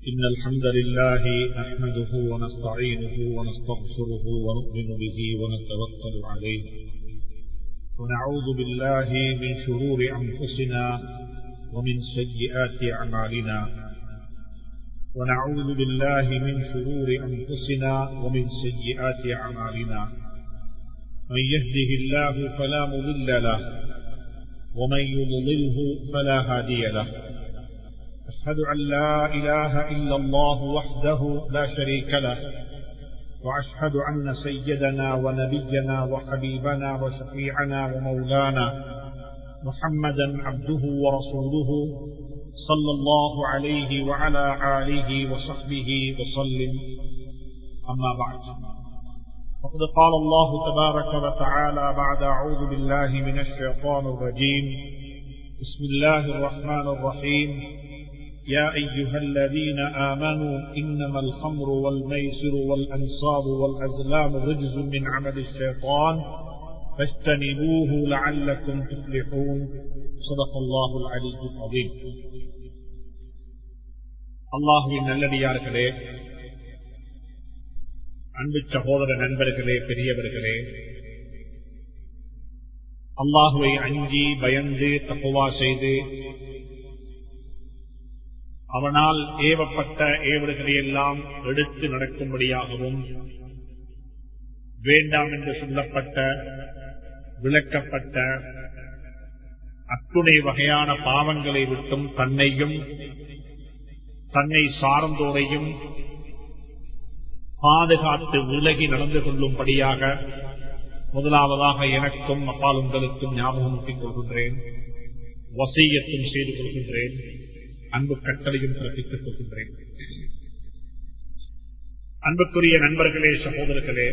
إن الحمد لله نحمده ونستعينه ونستغفره ونؤمن به ونتوكل عليه ونعوذ بالله من شرور أنفسنا ومن سيئات أعمالنا ونعوذ بالله من شرور أنفسنا ومن سيئات أعمالنا من يهده الله فلا مضل له ومن يضلله فلا هادي له أشهد أن لا إله إلا الله وحده لا شريك له وأشهد أن سيدنا ونبينا وحبيبنا وشفيعنا ومولانا محمدا عبده ورسوله صلى الله عليه وعلى آله وصحبه وسلم أما بعد فقد قال الله تبارك وتعالى بعد أعوذ بالله من الشيطان الرجيم بسم الله الرحمن الرحيم يا أيها الذين آمنوا إنما الخمر والميسر والأنصاب والأزلام رجز من عمل الشيطان فاجتنبوه لعلكم تفلحون صدق الله العلي العظيم. அல்லாஹ்வின் நல்லடியார்களே, அன்பு சகோதர நண்பர்களே, பெரியவர்களே, அல்லாஹ்வை அஞ்சி பயந்து தக்வா செய்து அவனால் ஏவப்பட்ட ஏவல்களை எல்லாம் எடுத்து நடக்கும்படியாகவும் வேண்டாம் என்று சொல்லப்பட்ட விளக்கப்பட்ட அத்துணை வகையான பாவங்களை விட்டும் தன்னையும் தன்னை சார்ந்தோரையும் பாதுகாத்து விலகி நடந்து கொள்ளும்படியாக முதலாவதாக எனக்கும் அப்பால் உங்களுக்கும் ஞாபகமூட்டிக் கொள்கின்றேன், வசியத்தும் செய்து கொள்கின்றேன், அன்பு கட்டளையும் பிறப்பித்துக் கொள்கின்றேன். அன்புக்குரிய நண்பர்களே, சகோதரர்களே,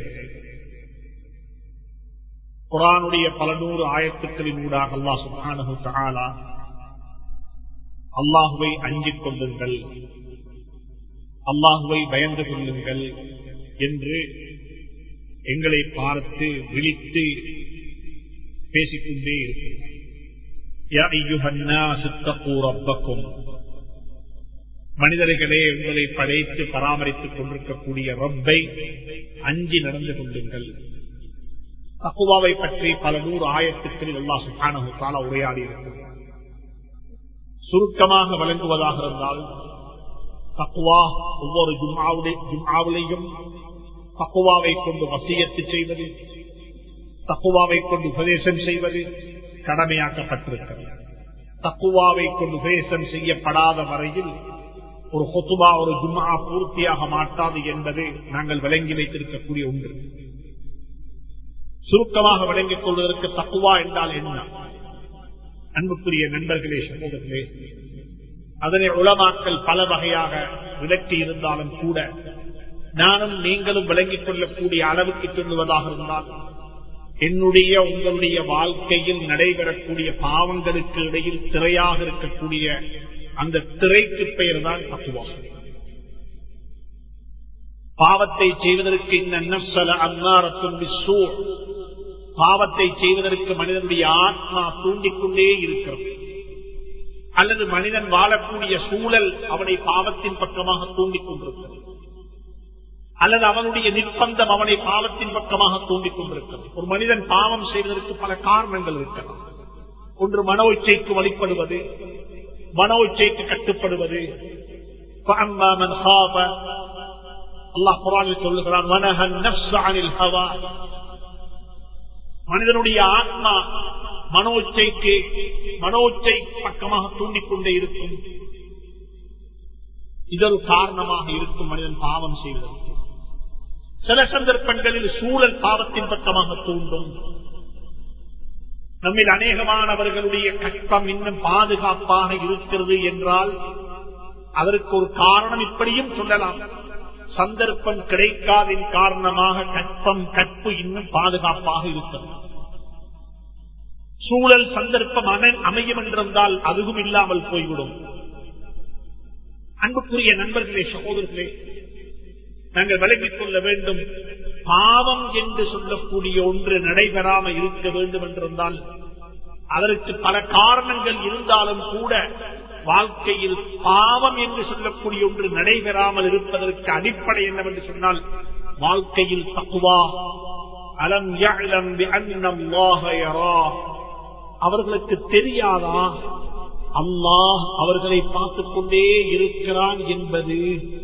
குர்ஆனுடைய பல நூறு ஆயத்துக்களின் ஊடாக அல்லாஹ் சுப்ஹானஹு வ தஆலா அல்லாஹ்வை அஞ்சிக் கொள்ளுங்கள், அல்லாஹ்வை பயந்து கொள்ளுங்கள் என்று எங்களை பார்த்து விழித்து பேசிக்கொண்டே இருக்கிறார். யா அய்யுஹன் நாஸ் இத்தகூ ரப்பக்கும், மனிதர்களே, உங்களை படைத்து பராமரித்துக் கொண்டிருக்கக்கூடிய ரப்பை அஞ்சி நடந்து கொள்ளுங்கள். தக்வாவை பற்றி பல நூறு ஆயத்துக்களில் அல்லாஹ் சுப்ஹானஹு வ தஆலா உரையாடி இருக்கிறார். சுருக்கமாக வழங்குவதாக இருந்தால், தக்வா ஒவ்வொரு ஜும்ஆவிலையும் தக்வாவை கொண்டு வசியத்து செய்வது, தக்வாவை கொண்டு உபதேசம் செய்வது கடமையாக்கப்பட்டிருக்கிறது. தக்வாவை கொண்டு உபதேசம் செய்யப்படாத வரையில் ஒரு ஹுத்பா, ஒரு ஜும்ஆ பூர்த்தியாக மாட்டாது என்பது நாங்கள் விளங்கி வைத்திருக்கக்கூடிய ஒன்று. சுருக்கமாக விளங்கிக் கொள்வதற்கு தக்வா என்றால் என்ன? அன்புக்குரிய நண்பர்களே, சகோதரர்களே, அதனை உலமாக்கள் பல வகையாக விளக்கி இருந்தாலும் கூட நானும் நீங்களும் விளங்கிக் கொள்ளக்கூடிய அளவுக்கு சொல்லுவதாக இருந்தால், என்னுடைய உங்களுடைய வாழ்க்கையில் நடைபெறக்கூடிய பாவங்களுக்கு இடையில் திரையாக இருக்கக்கூடிய அந்த திரைக்கு பெயர் தான் தக்வா. பாவத்தை செய்வதற்கு இந்த நஃப்ஸல அன்னாரத்துன் பிஸ்ஸூ, பாவத்தை செய்வதற்கு மனிதனுடைய ஆத்மா தூண்டிக்கொண்டே இருக்கிறது, அல்லது மனிதன் வாழக்கூடிய சூழல் அவனை பாவத்தின் பக்கமாக தூண்டிக் கொண்டிருக்கிறது, அல்லது அவனுடைய நிர்பந்தம் அவனை பாவத்தின் பக்கமாக தூண்டிக் கொண்டிருக்கிறது. ஒரு மனிதன் பாவம் செய்வதற்கு பல காரணங்கள் இருக்கலாம். ஒன்று மனோ இச்சைக்கு வழிபடுவது, மனோ இச்சைக்கு கட்டுப்படுவது. அல்லாஹ் குர்ஆனில் சொல்லுகிறான், மனிதனுடைய ஆத்மா மனோச்சை பக்கமாக தூண்டிக்கொண்டே இருக்கும். இதொரு காரணமாக இருக்கும் மனிதன் பாவம் செய்வதற்கு. சில சந்தர்ப்பங்களில் சூழல் பாவத்தின் பக்கமாக தூண்டும். நம்மில் அநேகமானவர்களுடைய கஷ்டம் இன்னும் பாதுகாப்பாக இருக்கிறது என்றால் அதற்கு ஒரு காரணம் இப்படியும் சொல்லலாம். சந்தர்ப்பம் கிடைக்காதின் காரணமாக கற்பு இன்னும் பாதுகாப்பாக இருக்கிறது. சூழல் சந்தர்ப்பம் அமையும் என்றிருந்தால் அதுவும் இல்லாமல் போய்விடும். அன்புக்குரிய நண்பர்களே, சகோதரர்களே, நாங்கள் விளங்கிக் கொள்ள வேண்டும், பாவம் என்று சொல்லக்கூடிய ஒன்று நடைபெறாமல் இருக்க வேண்டும் என்றிருந்தால் அதற்கு பல காரணங்கள் இருந்தாலும் கூட வாழ்க்கையில் பாவம் என்று சொல்லக்கூடிய ஒன்று நடைபெறாமல் இருப்பதற்கு அடிப்படை என்னவென்று சொன்னால் வாழ்க்கையில் தக்வா. அலம் யஅலம் பிஅன்னல்லாஹ யரா, அவர்களுக்கு தெரியாதா அல்லாஹ் அவர்களை பார்த்துக் கொண்டே இருக்கிறான் என்பது.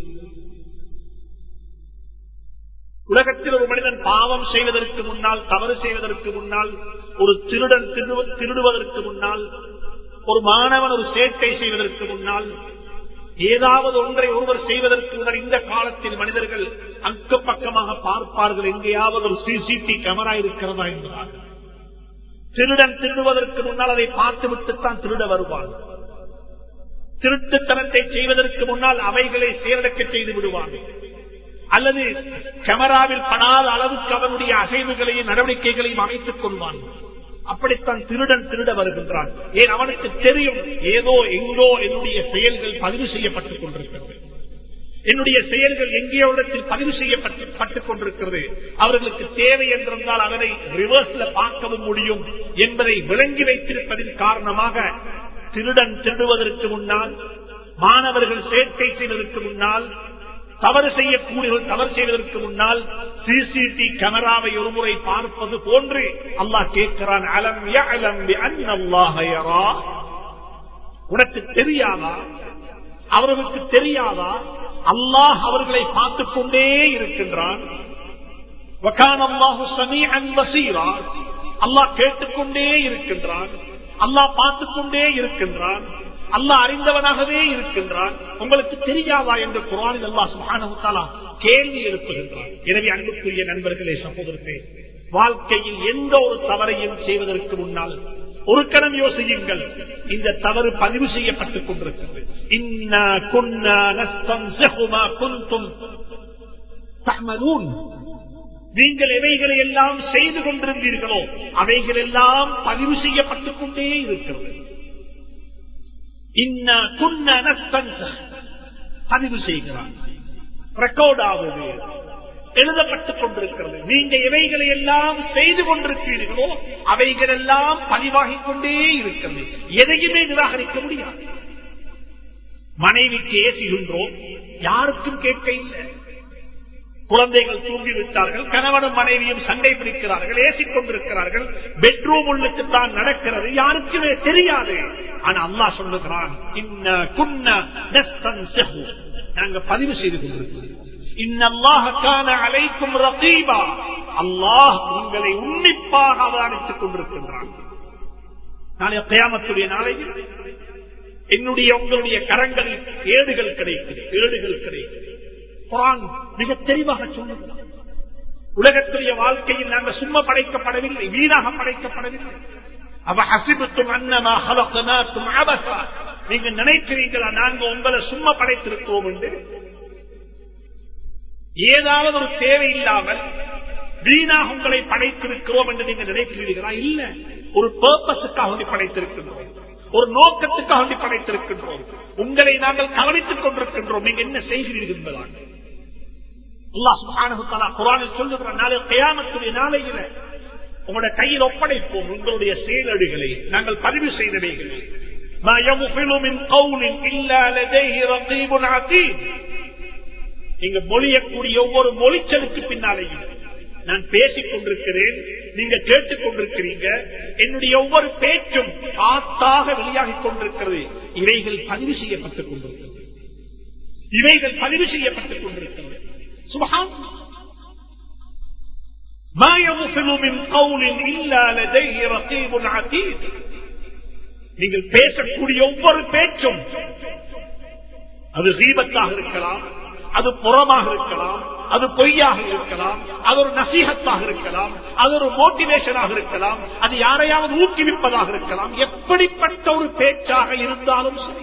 உலகத்தில் ஒரு மனிதன் பாவம் செய்வதற்கு முன்னால், தவறு செய்வதற்கு முன்னால், ஒரு திருடன் திருடுவதற்கு முன்னால், ஒரு மாணவன் ஒரு சேட்டை செய்வதற்கு முன்னால், ஏதாவது ஒன்றை ஒருவர் செய்வதற்கு முன்னால் இந்த காலத்தில் மனிதர்கள் அக்கம் பக்கமாக பார்ப்பார்கள், எங்கேயாவது ஒரு சிசிடிவி கேமரா இருக்கிறதா என்பதாக. திருடன் திருடுவதற்கு முன்னால் அதை பார்த்துவிட்டுத்தான் திருட வருவான். திருட்டுத்தனத்தை செய்வதற்கு முன்னால் அவைகளை செயலடக்க செய்து விடுவான். அல்லது கேமராவில் படாத அளவுக்கு அவனுடைய அசைவுகளையும் நடவடிக்கைகளையும் அமைத்துக் கொள்வான். அப்படித்தான் திருடன் திருட வருகின்றான். ஏன் அவனுக்கு தெரியும் ஏதோ எங்கோ என்னுடைய செயல்கள் பதிவு செய்யப்பட்டுக் கொண்டிருக்கிறது, என்னுடைய செயல்கள் எங்கேயோ இடத்தில் பதிவு செய்யப்பட்டுக் கொண்டிருக்கிறது. அவர்களுக்கு தேவை என்றிருந்தால் அதனை ரிவர்ஸ்ல பார்க்கவும் முடியும் என்பதை விளங்கி வைத்திருப்பதன் காரணமாக திருடன் திருடுவதற்கு முன்னால், மாணவர்கள் சேர்க்கை செய்வதற்கு முன்னால், தவறு செய்யக்கூடியவர்கள் தவறு செய்வதற்கு முன்னால் சிசிடிவி கேமராவை ஒருமுறை பார்ப்பது போன்று அல்லாஹ் கேட்கிறான், அலம் யஅலம் பிஅன்னல்லாஹ யரா, உனக்கு தெரியாதா, அவர்களுக்கு தெரியாதா அல்லாஹ் அவர்களை பார்த்துக் கொண்டே இருக்கின்றான். வகான அல்லாஹு ஸமீஅன் பஸீரா, அல்லாஹ் கேட்டுக்கொண்டே இருக்கின்றான், அல்லாஹ் பார்த்துக் கொண்டே இருக்கின்றான், அல்லாஹ் அறிந்தவனாகவே இருக்கின்றான். உங்களுக்கு தெரியாதா என்று குர்ஆனில் அல்லாஹ் சுப்ஹானஹு வ தஆலா கேள்வி எழுப்புகின்றான். எனவே அன்புக்குரிய நண்பர்களே, சகோதரர்களே, வாழ்க்கையில் எந்த ஒரு தவறையும் செய்வதற்கு முன்னால் ஒரு கணம் யோசியுங்கள், இந்த தவறு பதிவு செய்யப்பட்டுக் கொண்டிருக்கிறது. இன்னா குன்னா நஸ்தன்ஸஹு மா குன்தும் தஅமலூன், நீங்கள் எவைகளை எல்லாம் செய்து கொண்டிருந்தீர்களோ அவைகள் எல்லாம் பதிவு செய்யப்பட்டுக் கொண்டே இருக்கிறது. இன்னா குன்னா நஸ்தன்ஸஹு, பதிவு செய்கிறான், ரெக்கார்ட் ஆகுது, எழுதப்பட்டுக் கொண்டிருக்கிறது. நீங்க எவைகளை எல்லாம் செய்து கொண்டிருக்கிறீர்களோ அவைகள் எல்லாம் பதிவாகிக் கொண்டே இருக்கிறது. எதையுமே நிராகரிக்க முடியாது. மனைவிக்கு ஏசுகின்றோம், யாருக்கும் கேட்க இல்லை. குழந்தைகள் தூங்கிவிட்டார்கள், கணவனும் மனைவியும் சண்டை பிடிக்கிறார்கள், ஏசிக் கொண்டிருக்கிறார்கள், பெட்ரூம் உள்ளுக்குத்தான் நடக்கிறது, யாருக்குமே தெரியாது. ஆனா அல்லாஹ் சொல்லுகிறான், இன்னா குன்னா நஸ்தன்ஸஹு, நாங்க பதிவு செய்து கொண்டிருக்கிறோம். இன்னல்லாஹ கான அலைக்கும் ரகீபா, அல்லாஹ் உங்களை உன்னிப்பாக அவதானித்துக் கொண்டிருக்கின்றான். நாளைய கியாமத்துடைய நாளையில் என்னுடைய உங்களுடைய கரங்களில் ஏடுகள் கிடைக்கிறது, ஏடுகள் கிடைக்கிறது. குர்ஆன் மிக தெளிவாக சொல்லுகிறது, உலகத்துடைய வாழ்க்கையில் நாங்கள் சும்மா படைக்கப்படவில்லை, வீணாக படைக்கப்படவில்லை. அவ ஹஸிபத்தும் அன்னமா ஹலக்னாக்கும் அபஸா, நீங்க நினைக்கிறீங்களா நாங்க உங்களை சும்மா படைத்திருக்கிறோம் என்று? ஏதாவது ஒரு தேவை இல்லாமல் வீணாக உங்களை படைத்திருக்கிறோம் என்று நீங்க நினைக்கிறீர்களா? இல்ல, ஒரு பர்பஸுக்காக படைத்திருக்கின்றோம், ஒரு நோக்கத்துக்காக படைத்திருக்கின்றோம். உங்களை நாங்கள் கவனித்துக் கொண்டிருக்கின்றோம், நீங்க என்ன செய்கிறீர்கள் என்பதாக அல்லாஹ் சுப்ஹானஹு வ தஆலா குர்ஆனில் சொல்லுகிற நாளை கியாமத்துடைய நாளையில உங்களுடைய கையில் ஒப்படைப்போம் உங்களுடைய செயலடிகளை, நாங்கள் பதிவு செய்தவைகளை. மா யம்ஃபிலு மின் கௌலின் இல்லா லதைஹி ரகீபுன் அதீத், நீங்க மொழியக்கூடிய ஒவ்வொரு மொழிச்சலுக்கு பின்னாலேயும் நான் பேசிக் கொண்டிருக்கிறேன், நீங்க கேட்டுக் கொண்டிருக்கிறீங்க, என்னுடைய ஒவ்வொரு பேச்சும் காத்தாக வெளியாகிக் கொண்டிருக்கிறது. இவைகள் பதிவு செய்யப்பட்டுக் கொண்டிருக்கிறது, இவைகள் பதிவு செய்யப்பட்டுக் கொண்டிருக்கிறது. சுப்ஹானல்லாஹ், மா யம்ஃபிலு மின் கௌலின் இல்லா லதைஹி ரகீபுன் அதீத், நீங்கள் பேசக்கூடிய ஒவ்வொரு பேச்சும் அது கீபத்தாக இருக்கலாம், அது புறமாக இருக்கலாம், அது பொய்யாக இருக்கலாம், அது ஒரு நசீஹத்தாக இருக்கலாம், அது ஒரு மோட்டிவேஷனாக இருக்கலாம், அது யாரையாவது ஊக்குவிப்பதாக இருக்கலாம். எப்படிப்பட்ட ஒரு பேச்சாக இருந்தாலும் சரி,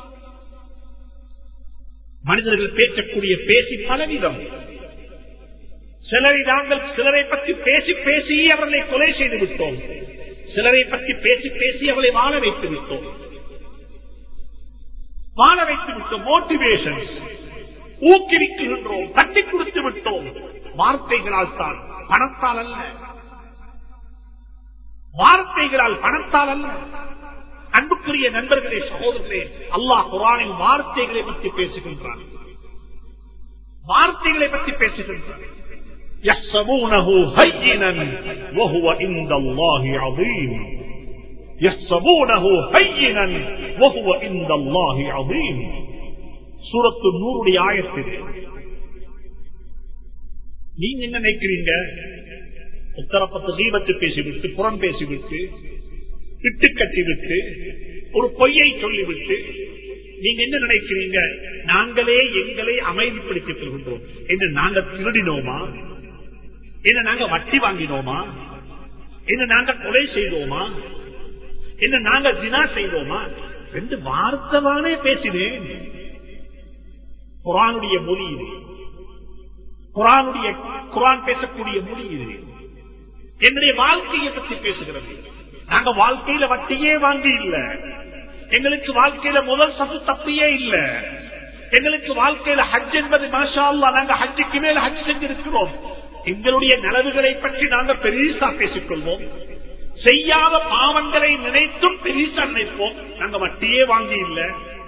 மனிதர்கள் பேசக்கூடிய பேசி பலவிதம். சிலரை நாங்கள் சிலரை பற்றி பேசி பேசி அவர்களை கொலை செய்து விட்டோம், சிலரை பற்றி பேசி பேசி அவர்களை வாழ வைத்து விட்டோம், மோட்டிவேஷன் ஊக்குவிக்கின்றோம், தட்டி கொடுத்து விட்டோம். வார்த்தைகளால் தான், பணத்தால் அல்ல, வார்த்தைகளால் பணத்தால் அல்ல. அன்புக்குரிய நண்பர்களே, சகோதரர்களே, அல்லாஹ் குர்ஆனில் வார்த்தைகளை பற்றி பேசுகின்றான். வார்த்தைகளை பற்றி பேசுகின்றான். يحسبونه هينا وهو عند الله عظيم. يحسبونه هينا وهو عند الله عظيم. சூரத்து நூருடைய ஆயத்தில் நீங்க என்ன நினைக்கிறீங்க? உத்தரப்பத்து தீபத்து பேசிவிட்டு, புறம் பேசிவிட்டு, இட்டு கட்டிவிட்டு, ஒரு பொய்யை சொல்லிவிட்டு நீங்க என்ன நினைக்கிறீங்க? நாங்களே எங்களை அமைதிப்படுத்திக் கொள்கின்றோம் என்று நாங்க திருடினோமா? என்ன நாங்க வட்டி வாங்கினோமா? என்ன நாங்க கொலை செய்தோமா? என்ன நாங்க ஜினா செய்தோமா? ரெண்டு வார்த்தைதானே பேசினேன். குர்ஆனுடைய மொழி இது. குர்ஆன் பேசக்கூடிய மொழி இது. என்னுடைய வாழ்க்கையை பற்றி பேசுகிறது. நாங்க வாழ்க்கையில வட்டியே வாங்கி இல்ல. எங்களுக்கு வாழ்க்கையில முதல் சஃபு தப்பியே இல்ல. எங்களுக்கு வாழ்க்கையில ஹஜ் என்பது மாஷா அல்லாஹ், நாங்க ஹஜ்ஜுக்கு மேல ஹஜ் செஞ்சிருக்கிறோம். எங்களுடைய நலவுகளை பற்றி நாங்க பெரிசா பேசிக்கொள்வோம். செய்யாத பாவங்களை நினைத்தும் பெரிசா நினைப்போம். நாங்க வட்டியே வாங்கி இல்ல.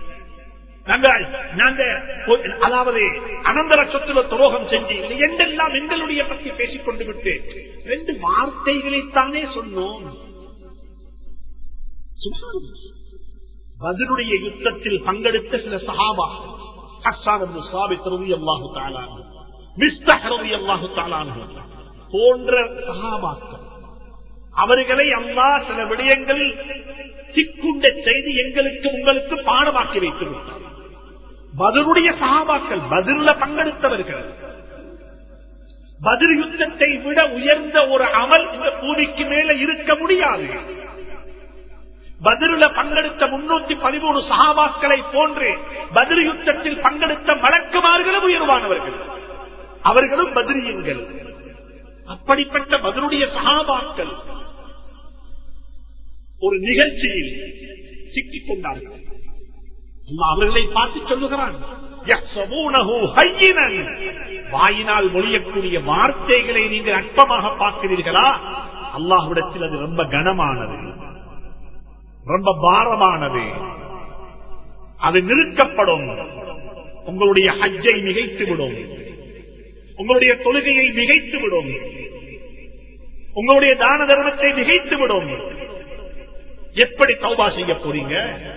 நாங்க அதாவது அனந்தர சொத்துல துரோகம் செஞ்சு இல்லை என்றெல்லாம் எங்களுடைய பற்றி பேசிக் கொண்டு விட்டு ரெண்டு வார்த்தைகளைத்தானே சொன்னோம். பத்ருடைய யுத்தத்தில் பங்கெடுத்த சில சஹாபா, ஹஸ்ஸான் இப்னு ஸாபித் ரலியல்லாஹு தஆலா அன்ஹு, மிஸ்தஹ் ரலியல்லாஹு தஆலா அன்ஹு போன்ற சஹாபாக்கள், அவர்களை அல்லாஹ் சில விடயங்களில் சிக்குண்ட செய்தி எங்களுக்கு உங்களுக்கு பாடமாக்கி வைத்து விட்டார். பத்ருடைய சஹாபாக்கள், பத்ருல பங்கெடுத்தவர்கள். பத்ர் யுத்தத்தை விட உயர்ந்த ஒரு அமல் இந்த பூமிக்கு மேல இருக்க முடியாது. பத்ருல பங்கெடுத்த 313 சஹாபாக்களை போன்று பத்ர் யுத்தத்தில் பங்கெடுத்த மலக்குமார்களும் உயர்வானவர்கள். அவர்களும் பத்ரியங்கள். அப்படிப்பட்ட பத்ருடைய சஹாபாக்கள் ஒரு நிகழ்ச்சியில் சிக்கிக் கொண்டார்கள். அவர்களை பார்த்து சொல்லுகிறான், வாயினால் மொழியக்கூடிய வார்த்தைகளை நீங்கள் அற்பமாக பார்க்கிறீர்களா? அல்லாஹ்விடத்தில் அது ரொம்ப கனமானது, ரொம்ப பாரமானது. அது நிறுத்தப்படும். உங்களுடைய ஹஜ்ஜை மிகைத்துவிடும், உங்களுடைய தொழுகையை மிகைத்துவிடும், உங்களுடைய தான தர்மத்தை மிகைத்துவிடும். எப்படி தௌபா செய்ய போறீங்க?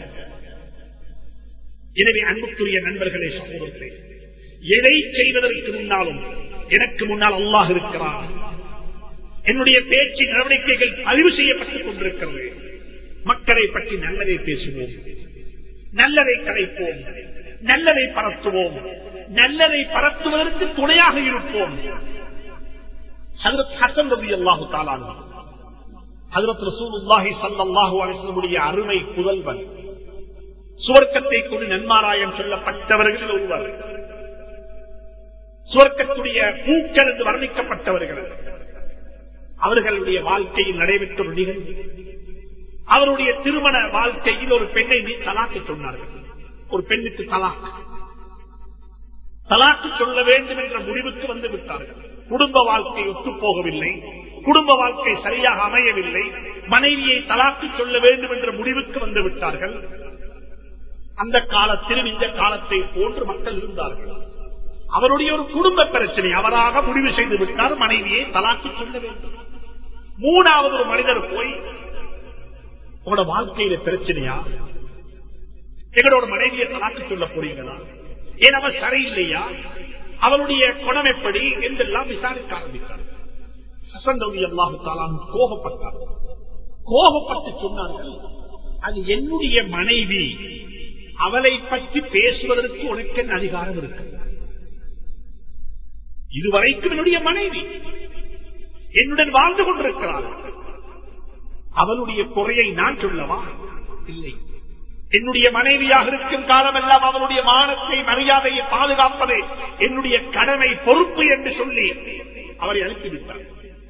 எனவே அன்புக்குரிய நண்பர்களே, சகோதரர்களே, எதை செய்வதற்கு முன்னாலும் எனக்கு முன்னால் அல்லாஹ் இருக்கிறான். என்னுடைய பேச்சு நடவடிக்கைகள் பதிவு செய்யப்பட்டுக் கொண்டிருக்கிறது. மக்களை பற்றி நல்லதை பேசுவோம், நல்லதை கலைப்போம், நல்லதை பரத்துவோம், நல்லதை பரத்துவதற்கு துணையாக இருப்போம். ஹஜ்ரத் ஹஸன் ரலியல்லாஹு தஆலா அன்ஹு, ஹஜ்ரத் ரசூலுல்லாஹி ஸல்லல்லாஹு அலைஹி வஸல்லம் அருமை புதல்வன், சுவர்க்கத்தை கொண்டு நன்மாராயம் சொல்லப்பட்டவர்கள் ஒருவர், சுவர்க்கத்துடைய பூக்கள் என்று வர்ணிக்கப்பட்டவர்கள். அவர்களுடைய வாழ்க்கையில் நடைபெற்ற ஒரு நிகழ்வு, அவருடைய திருமண வாழ்க்கையில் ஒரு பெண்ணை தலாக்கு சொன்னார்கள். ஒரு பெண்ணுக்கு தலாக்கு சொல்ல வேண்டும் என்ற முடிவுக்கு வந்து விட்டார்கள். குடும்ப வாழ்க்கை ஒத்து போகவில்லை, குடும்ப வாழ்க்கை சரியாக அமையவில்லை, மனைவியை தலாக்கு சொல்ல வேண்டும் என்ற முடிவுக்கு வந்து விட்டார்கள். அந்த காலத்திலும் இந்த காலத்தை போன்று மக்கள் இருந்தார்கள். அவருடைய ஒரு குடும்ப பிரச்சனை, அவராக முடிவு செய்து விட்டார் மனைவியை தலாக்கு சொல்ல வேண்டும். மூணாவது ஒரு மனிதர் போய், உங்களோட வாழ்க்கையில பிரச்சனையா, எங்களோட மனைவியை தலாக்கு சொல்ல போறீங்களா, ஏன் அவ சரியில்லையா, அவளுடைய குணம் எப்படி என்றெல்லாம் விசாரிக்க ஆரம்பித்தார். ஹஸன் ரலியல்லாஹு தஆலா கோபப்பட்டார். கோபப்பட்டு சொன்னார்கள், அது என்னுடைய மனைவி, அவளை பற்றி பேசுவதற்கு உனக்கு என்ன அதிகாரம் இருக்கு? இதுவரைக்கும் என்னுடைய மனைவி என்னுடன் வாழ்ந்து கொண்டிருக்கிறாள், அவளுடைய குறையை நான் சொல்லவா? இல்லை. என்னுடைய மனைவியாக இருக்கும் காலமெல்லாம் அவளுடைய மானத்தை மரியாதையை பாதுகாப்பது என்னுடைய கடமை, பொறுப்பு என்று சொல்லி அவரை அனுப்பிவிட்டார்.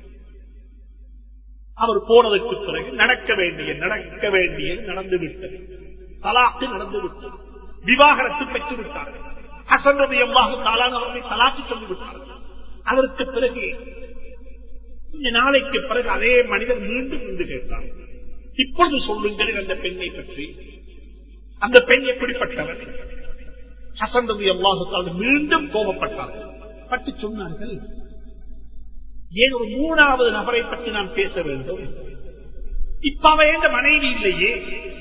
அவர் போனதற்கு பிறகு நடக்க வேண்டியது நடந்துவிட்டது. தலாக்கு நடந்துவிட்டது, விவாகரத்து பெற்றுவிட்டார். ஹஸன் ரலியல்லாஹு தஆலா அவர்களை தலாக்கு சொல்லிவிட்டார். அதற்கு பிறகு கொஞ்ச நாளைக்கு பிறகு அதே மனிதர் மீண்டும் வந்து கேட்டார், இப்பொழுது சொல்லுங்கள் அந்த பெண்ணை பற்றி. அந்த பெண் எப்படிப்பட்டவர்? ஹசன் ரலியல்லாஹு தஆலா மீண்டும் கோபப்பட்டார்கள். பற்றி சொன்னார்கள், ஏன் ஒரு மூணாவது நபரை பற்றி நான் பேச வேண்டும்? இப்ப அவ எந்த மனைவி இல்லையே,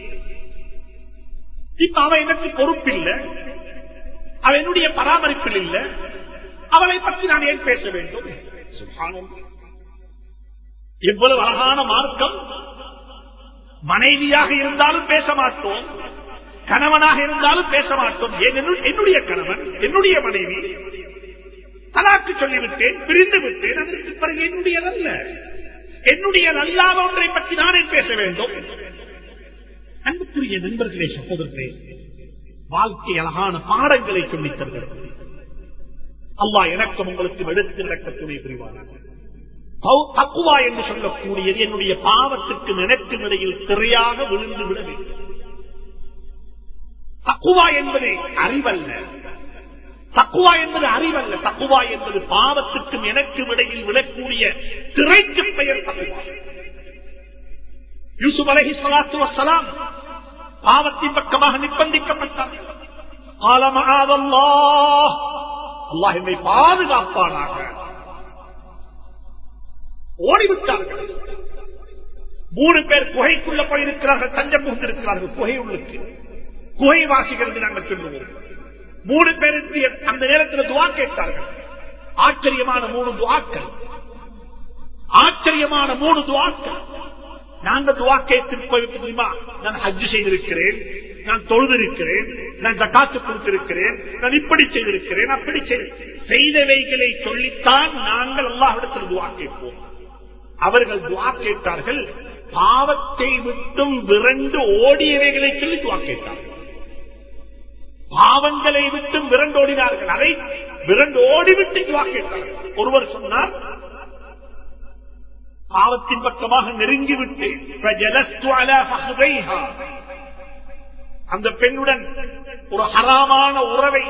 இப்ப அவ எனக்கு பொறுப்பில்லை, அவ என்னுடைய பராமரிப்பில் இல்லை, அவளை பற்றி நான் ஏன் பேச வேண்டும்? சுப்ஹானல்லாஹ், எவ்வளவு அழகான மார்க்கம்! மனைவியாக இருந்தாலும் பேச மாட்டோம், கணவனாக இருந்தாலும் பேச மாட்டோம். என்னுடைய கணவன், என்னுடைய மனைவி, தலாக்கு சொல்லிவிட்டேன், பிரிந்து விட்டேன், அதற்கு பிறகு என்னுடையதல்ல, என்னுடைய அல்லாத ஒன்றை பற்றி நானே பேச வேண்டும். அன்புக்குரிய நண்பர்களே, சகோதரர்களே, வாழ்க்கை அழகான பாடங்களை சொல்லித் தருகிறது. அல்லாஹ் எனக்கும் உங்களுக்கு எடுத்து நடக்க துணை புரிவானாக. தக்வா என்று சொல்லக்கூடியது என்னுடைய பாவத்துக்கு நினைக்கும் இடையில் திரையாக விழுந்து விட வேண்டும். தக்வா என்பது அறிவல்ல, தக்வா என்பது அறிவல்ல, தக்வா என்பது பாவத்துக்கும் எனக்கும் இடையில் விடக்கூடிய திரைக்கு பெயர் தக்வா. யூசுப் அலைஹிஸ்ஸலாத்து வஸ்ஸலாம் பாவத்தின் பக்கமாக நிர்பந்திக்கப்பட்டார்கள். கால மஆதல்லாஹ், அல்லாஹ் என்னை பாதுகாப்பானாக, ஓடிவிட்டார்கள். 3 பேர் குகைக்குள்ள போயிருக்கிறார்கள், தஞ்சம் புகுந்திருக்கிறார்கள். குகை உள்ளுக்கு, குகை வாசிகள் நாங்கள் சொல்லுவோம். 3 பேருக்கு அந்த நேரத்தில் துவா கேட்டார்கள். ஆச்சரியமான 3 துவாக்கள், ஆச்சரியமான 3 துவாக்கள். நாங்கள் துவா கேட்டு தெரியுமா? நான் ஹஜ் செய்திருக்கிறேன், நான் தொழுதிருக்கிறேன், நான் ஜகாத்து கொடுத்திருக்கிறேன், நான் இப்படி செய்திருக்கிறேன், அப்படி செய்தவைகளை சொல்லித்தான் நாங்கள் அல்லாஹ்விடத்தில் துவா கேட்போம். அவர்கள் துவா கேட்டார்கள், பாவத்தை விட்டும் விரண்டு ஓடியவைகளை சொல்லி துவா கேட்டார்கள். பாவங்களை விட்டும் விரண்டு ஓடினார்கள், அதை விரண்டு ஓடிவிட்டு துவா கேட்டார்கள். ஒருவர் சொன்னார், பாவத்தின் பக்கமாக நெருங்கிவிட்டு அந்த பெண்ணுடன் ஒரு ஹராமான உறவை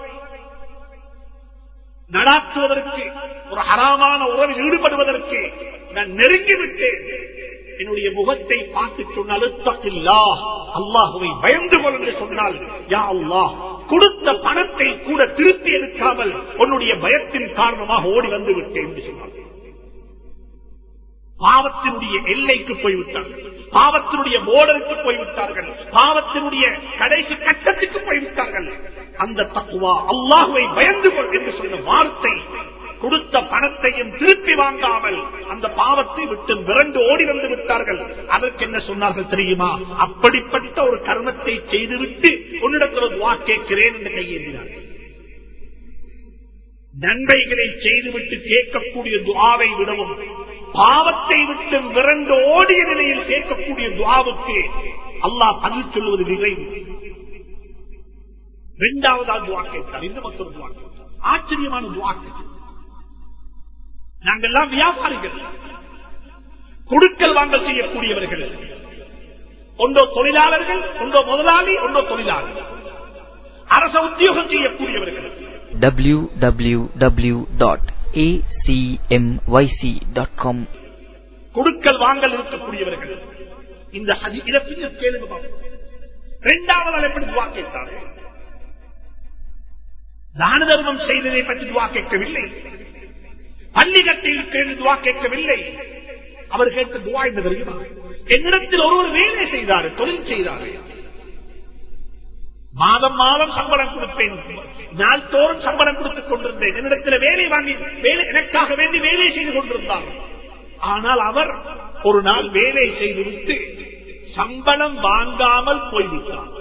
நடாத்துவதற்கு, ஒரு ஹராமான உறவில் ஈடுபடுவதற்கு நான் நெருங்கிவிட்டேன். என்னுடைய முகத்தை பார்த்து சொன்னால், அல்லாஹுவை பயந்து கொள் என்று சொன்னால், யா அல்லாஹ், கொடுத்த பணத்தை கூட திருப்பி எடுக்காமல் உன்னுடைய பயத்தின் காரணமாக ஓடி வந்து விட்டேன் என்று சொன்னார். பாவத்தினுடைய எல்லைக்கு போய்விட்டார்கள், பாவத்தினுடைய போர்டருக்கு போய்விட்டார்கள், பாவத்தினுடைய கடைசி கட்டத்துக்கு போய்விட்டார்கள். அந்த தக்வா, அல்லாஹுவை பயந்து கொள் என்று சொன்ன வார்த்தை, கொடுத்த பணத்தையும் திருப்பி வாங்காமல் அந்த பாவத்தை விட்டு விரண்டு ஓடி வந்து விட்டார்கள். அதற்கு என்ன சொன்னார்கள் தெரியுமா? அப்படிப்பட்ட ஒரு கர்மத்தை செய்துவிட்டு உன்னிடத்தில் துவா கேட்கிறேன் என்று கையேந்தினார்கள். நன்மைகளை செய்துவிட்டு கேட்கக்கூடிய துஆவை விடவும் பாவத்தை விட்டு விரண்டு ஓடிய நிலையில் கேட்கக்கூடிய துஆவுக்கு அல்லாஹ் பதில் சொல்லுவது விரைவு. 2வது துஆ கேட்டார், இந்த மற்றொரு துஆ. ஆச்சரியமான துஆ. நாங்கெல்லாம் வியாபாரிகள், கொடுக்கல் வாங்கல் செய்யக்கூடியவர்கள். ஒன்றோ தொழிலாளர்கள், ஒன்றோ முதலாளி, ஒன்றோ தொழிலாளி, அரச உத்தியோகம் செய்யக்கூடியவர்கள். www.acmyc.com கொடுக்கல் வாங்கல் இருக்கக்கூடியவர்கள். இந்த கேளுங்க. 2வது எப்படி துஆ கேட்டார்? தான தர்மம் செய்ததை பற்றி துஆ கேட்கவில்லை, பள்ளி கட்டியிருக்கிறது துஆ கேட்கவில்லை. அவர் கேட்ட துஆ என்ன தெரியுமா? என்னிடத்தில் ஒருவர் வேலை செய்தார், தொழில் செய்தார், மாதம் மாதம் சம்பளம் கொடுப்பேன், நாள்தோறும் சம்பளம் கொடுத்துக் கொண்டிருந்தேன், என்னிடத்தில் வேலை வாங்கி எனக்காக வேண்டி வேலை செய்து கொண்டிருந்தார். ஆனால் அவர் ஒரு நாள் வேலை செய்துவிட்டு சம்பளம் வாங்காமல் போய்விட்டார்.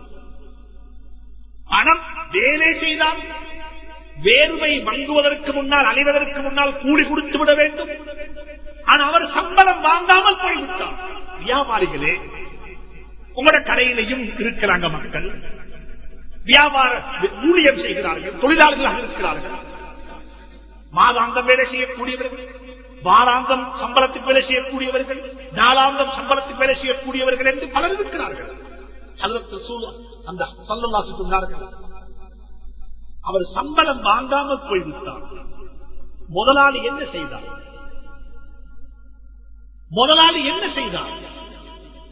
பணம் வேலை செய்தால் வேர்வை வாங்குவதற்கு முன்னால், அலைவதற்கு முன்னால் கூலி கொடுத்து விட வேண்டும். ஆனால் அவர் சம்பளம் வாங்காமல் போய்விட்டார். வியாபாரிகளே, உங்களோட கடையிலையும் இருக்கிறாங்க மக்கள், வியாபார ஊழியம் செய்கிறார்கள், தொழிலாளர்களாக இருக்கிறார்கள், மாதாந்தம் வேலை செய்யக்கூடியவர்கள், வாராந்தம் சம்பளத்துக்கு வேலை செய்யக்கூடியவர்கள், நாளாந்தம் சம்பளத்துக்கு வேலை செய்யக்கூடியவர்கள் என்று பலர் இருக்கிறார்கள். அந்த ஸல்லல்லாஹு சொன்னார்கள், அவர் சம்பளம் வாங்காமல் போய்விட்டார். முதலாளி என்ன செய்தார்? முதலாளி என்ன செய்தார்?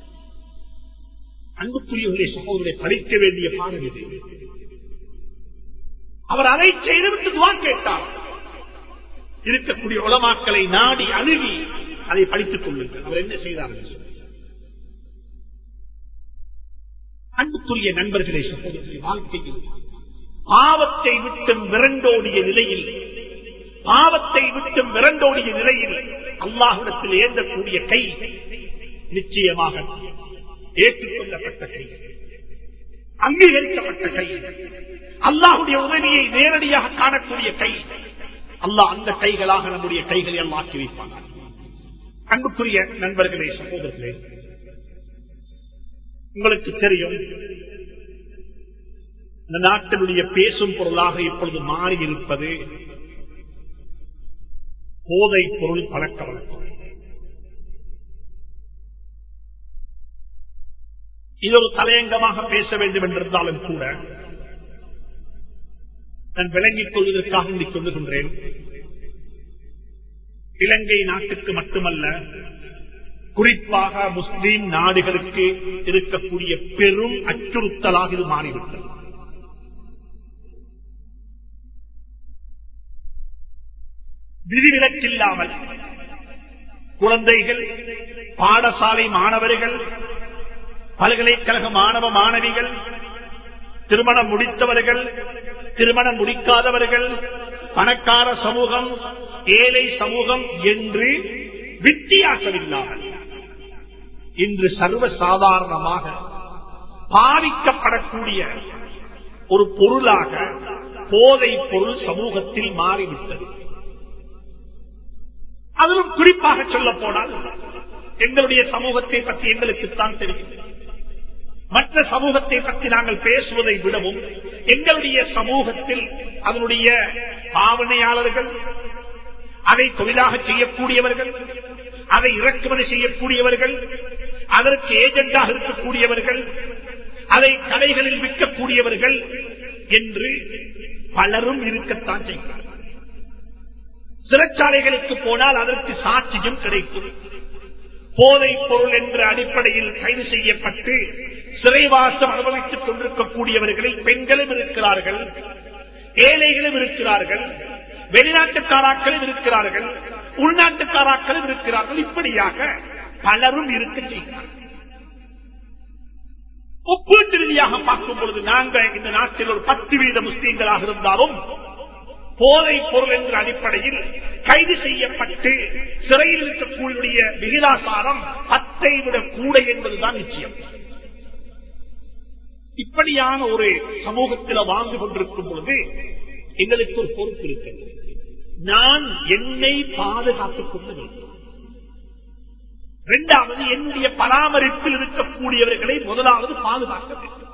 அன்புக்குரியவர்களே சகோதரரை படிக்க வேண்டிய பாடம் இது. அவர் அதை செய்துவிட்டு துவா கேட்டார். இருக்கக்கூடிய உலமாக்களை நாடி அணுகி அதை படித்துக் கொள்ளுங்கள். அவர் என்ன செய்தார்கள்? அன்புக்குரிய நண்பர்களே சகோதரர்களே, வாழ்க்கையில் பாவத்தை விட்டும் விரண்டோடிய நிலையில் அல்லாஹ்விடத்தில் ஏந்தக்கூடிய கை நிச்சயமாக ஏற்றுக்கொள்ளப்பட்ட கை, அங்கீகரிக்கப்பட்ட கை, அல்லாஹ்வுடைய உதவியை நேரடியாக காணக்கூடிய கை. அல்லாஹ் அந்த கைகளாக நம்முடைய கைகளை எல்லாம் ஆக்கி வைப்பாங்க. அன்புக்குரிய நண்பர்களே சகோதரர்களே, உங்களுக்கு தெரியும் இந்த நாட்டினுடைய பேசும் பொருளாக இப்பொழுது மாறி இருப்பது போதைப் பொருள் பழக்க வழக்கம். இது ஒரு தலையங்கமாக பேச வேண்டும் என்றிருந்தாலும் கூட நான் விளங்கிக் கொள்வதற்காக இங்கு சொல்லுகின்றேன். இலங்கை நாட்டுக்கு மட்டுமல்ல, குறிப்பாக முஸ்லீம் நாடுகளுக்கு இருக்கக்கூடிய பெரும் அச்சுறுத்தலாக இது மாறிவிட்டது. விதிவிலக்கில்லாமல் குழந்தைகள், பாடசாலை மாணவர்கள், பல்கலைக்கழக மாணவ மாணவிகள், திருமணம் முடித்தவர்கள், திருமணம் முடிக்காதவர்கள், பணக்கார சமூகம், ஏழை சமூகம் என்று வித்தியாசமில்லாமல் இன்று சர்வசாதாரணமாக பாவிக்கப்படக்கூடிய ஒரு பொருளாக போதைப் பொருள் சமூகத்தில் மாறிவிட்டது. அதிலும் குறிப்பாக சொல்ல போனால் எங்களுடைய சமூகத்தை பற்றி எங்களுக்குத்தான் தெரியும். மற்ற சமூகத்தை பற்றி நாங்கள் பேசுவதை விடவும் எங்களுடைய சமூகத்தில் அதனுடைய பாவனையாளர்கள், அதை தொழிலாக செய்யக்கூடியவர்கள், அதை இறக்குமதி செய்யக்கூடியவர்கள், அதற்கு ஏஜெண்டாக இருக்கக்கூடியவர்கள், அதை கடைகளில் விற்கக்கூடியவர்கள் என்று பலரும் இருக்கத்தான் செய்கிறார்கள். சிறைச்சாலைகளுக்கு போனால் அதற்கு சாட்சியும் கிடைக்கும். போதைப் பொருள் என்ற அடிப்படையில் கைது செய்யப்பட்டு சிறைவாசம் அனுபவித்துக் கொண்டிருக்கக்கூடியவர்களில் பெண்களும் இருக்கிறார்கள், ஏழைகளும் இருக்கிறார்கள், வெளிநாட்டுக்காராக்களும் இருக்கிறார்கள், உள்நாட்டுக்காராக்களும் இருக்கிறார்கள். இப்படியாக பலரும் இருக்க செய்கிறார்கள். ஒப்பீட்டு ரீதியாக பார்க்கும் பொழுது நாங்கள் இந்த நாட்டில் ஒரு 10% முஸ்லீம்களாக இருந்தாலும் போதைப் பொருள் என்ற அடிப்படையில் கைது செய்யப்பட்டு சிறையில் இருக்கக்கூடிய விகிதாசாரம் 10ஐ விட கூட என்பதுதான் நிச்சயம். இப்படியான ஒரு சமூகத்தில் வாழ்ந்து கொண்டிருக்கும் பொழுது எங்களுக்கு ஒரு பொறுப்பு இருக்கிறது. நான் என்னை பாதுகாத்துக் கொள்ள வேண்டும். இரண்டாவது, என்னுடைய பராமரிப்பில் இருக்கக்கூடியவர்களை முதலாவது பாதுகாக்க வேண்டும்.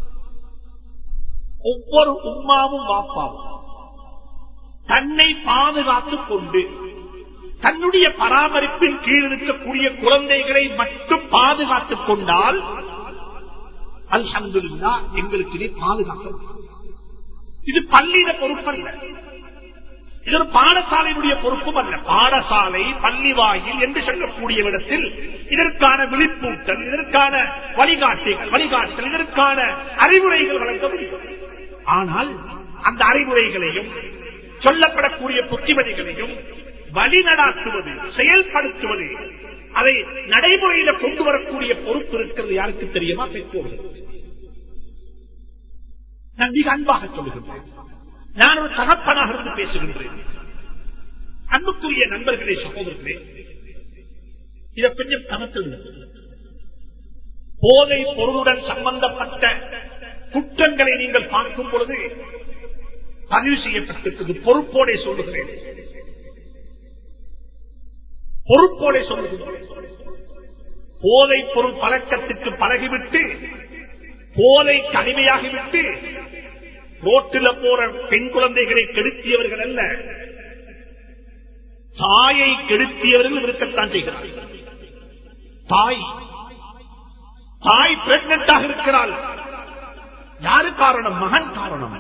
ஒவ்வொரு உம்மாவும் வாப்பாவும் தன்னை பாதுகாத்துக் கொண்டு தன்னுடைய பராமரிப்பின் கீழ் இருக்கக்கூடிய குழந்தைகளை மட்டும் பாதுகாத்துக் கொண்டால் அல்ஹம்துலில்லாஹ் எங்களுக்கு இதை பாதுகாக்க. இது பள்ளியிட பொறுப்பல்ல, இது ஒரு பாடசாலையினுடைய பொறுப்பும் அல்ல. பாடசாலை, பள்ளி வாயில் என்று சொல்லக்கூடிய இடத்தில் இதற்கான விழிப்பூட்டல், இதற்கான வழிகாட்டல், இதற்கான அறிவுரைகள் வழங்க முடியும். ஆனால் அந்த அறிவுரைகளையும் சொல்லப்படக்கூடிய புத்திமதிகளையும் வழிநடாத்துவது, செயல்படுத்துவது, அதை நடைமுறையில கொண்டு வரக்கூடிய பொறுப்பு இருக்கிறது யாருக்கு தெரியுமா? பெற்றோர்கள். நான் மிக அன்பாக சொல்லுகின்றேன். நான் ஒரு தகப்பனாக இருந்து பேசுகின்றேன். அன்புக்குரிய நண்பர்களே, சகோதரர்களே, இதை கொஞ்சம் கணக்கில் போதை பொருளுடன் சம்பந்தப்பட்ட குற்றங்களை நீங்கள் பார்க்கும் பொழுது பதிவு செய்யப்பட்டிருக்கிறது. பொறுப்போட சொல்லுகிறேன், பொறுப்போட சொல்லுகிறேன். போதை பொருள் பழக்கத்திற்கு பழகிவிட்டு, போதை கடுமையாகிவிட்டு ரோட்டில் போற பெண் குழந்தைகளை கெடுத்தியவர்கள் அல்ல, தாயை கெடுத்தியவர்கள் இருக்கத்தான் செய்கிறார்கள். தாய் பிரெக்னன்டாக இருக்கிறாள். யாரு காரணம்? மகன் காரணம்.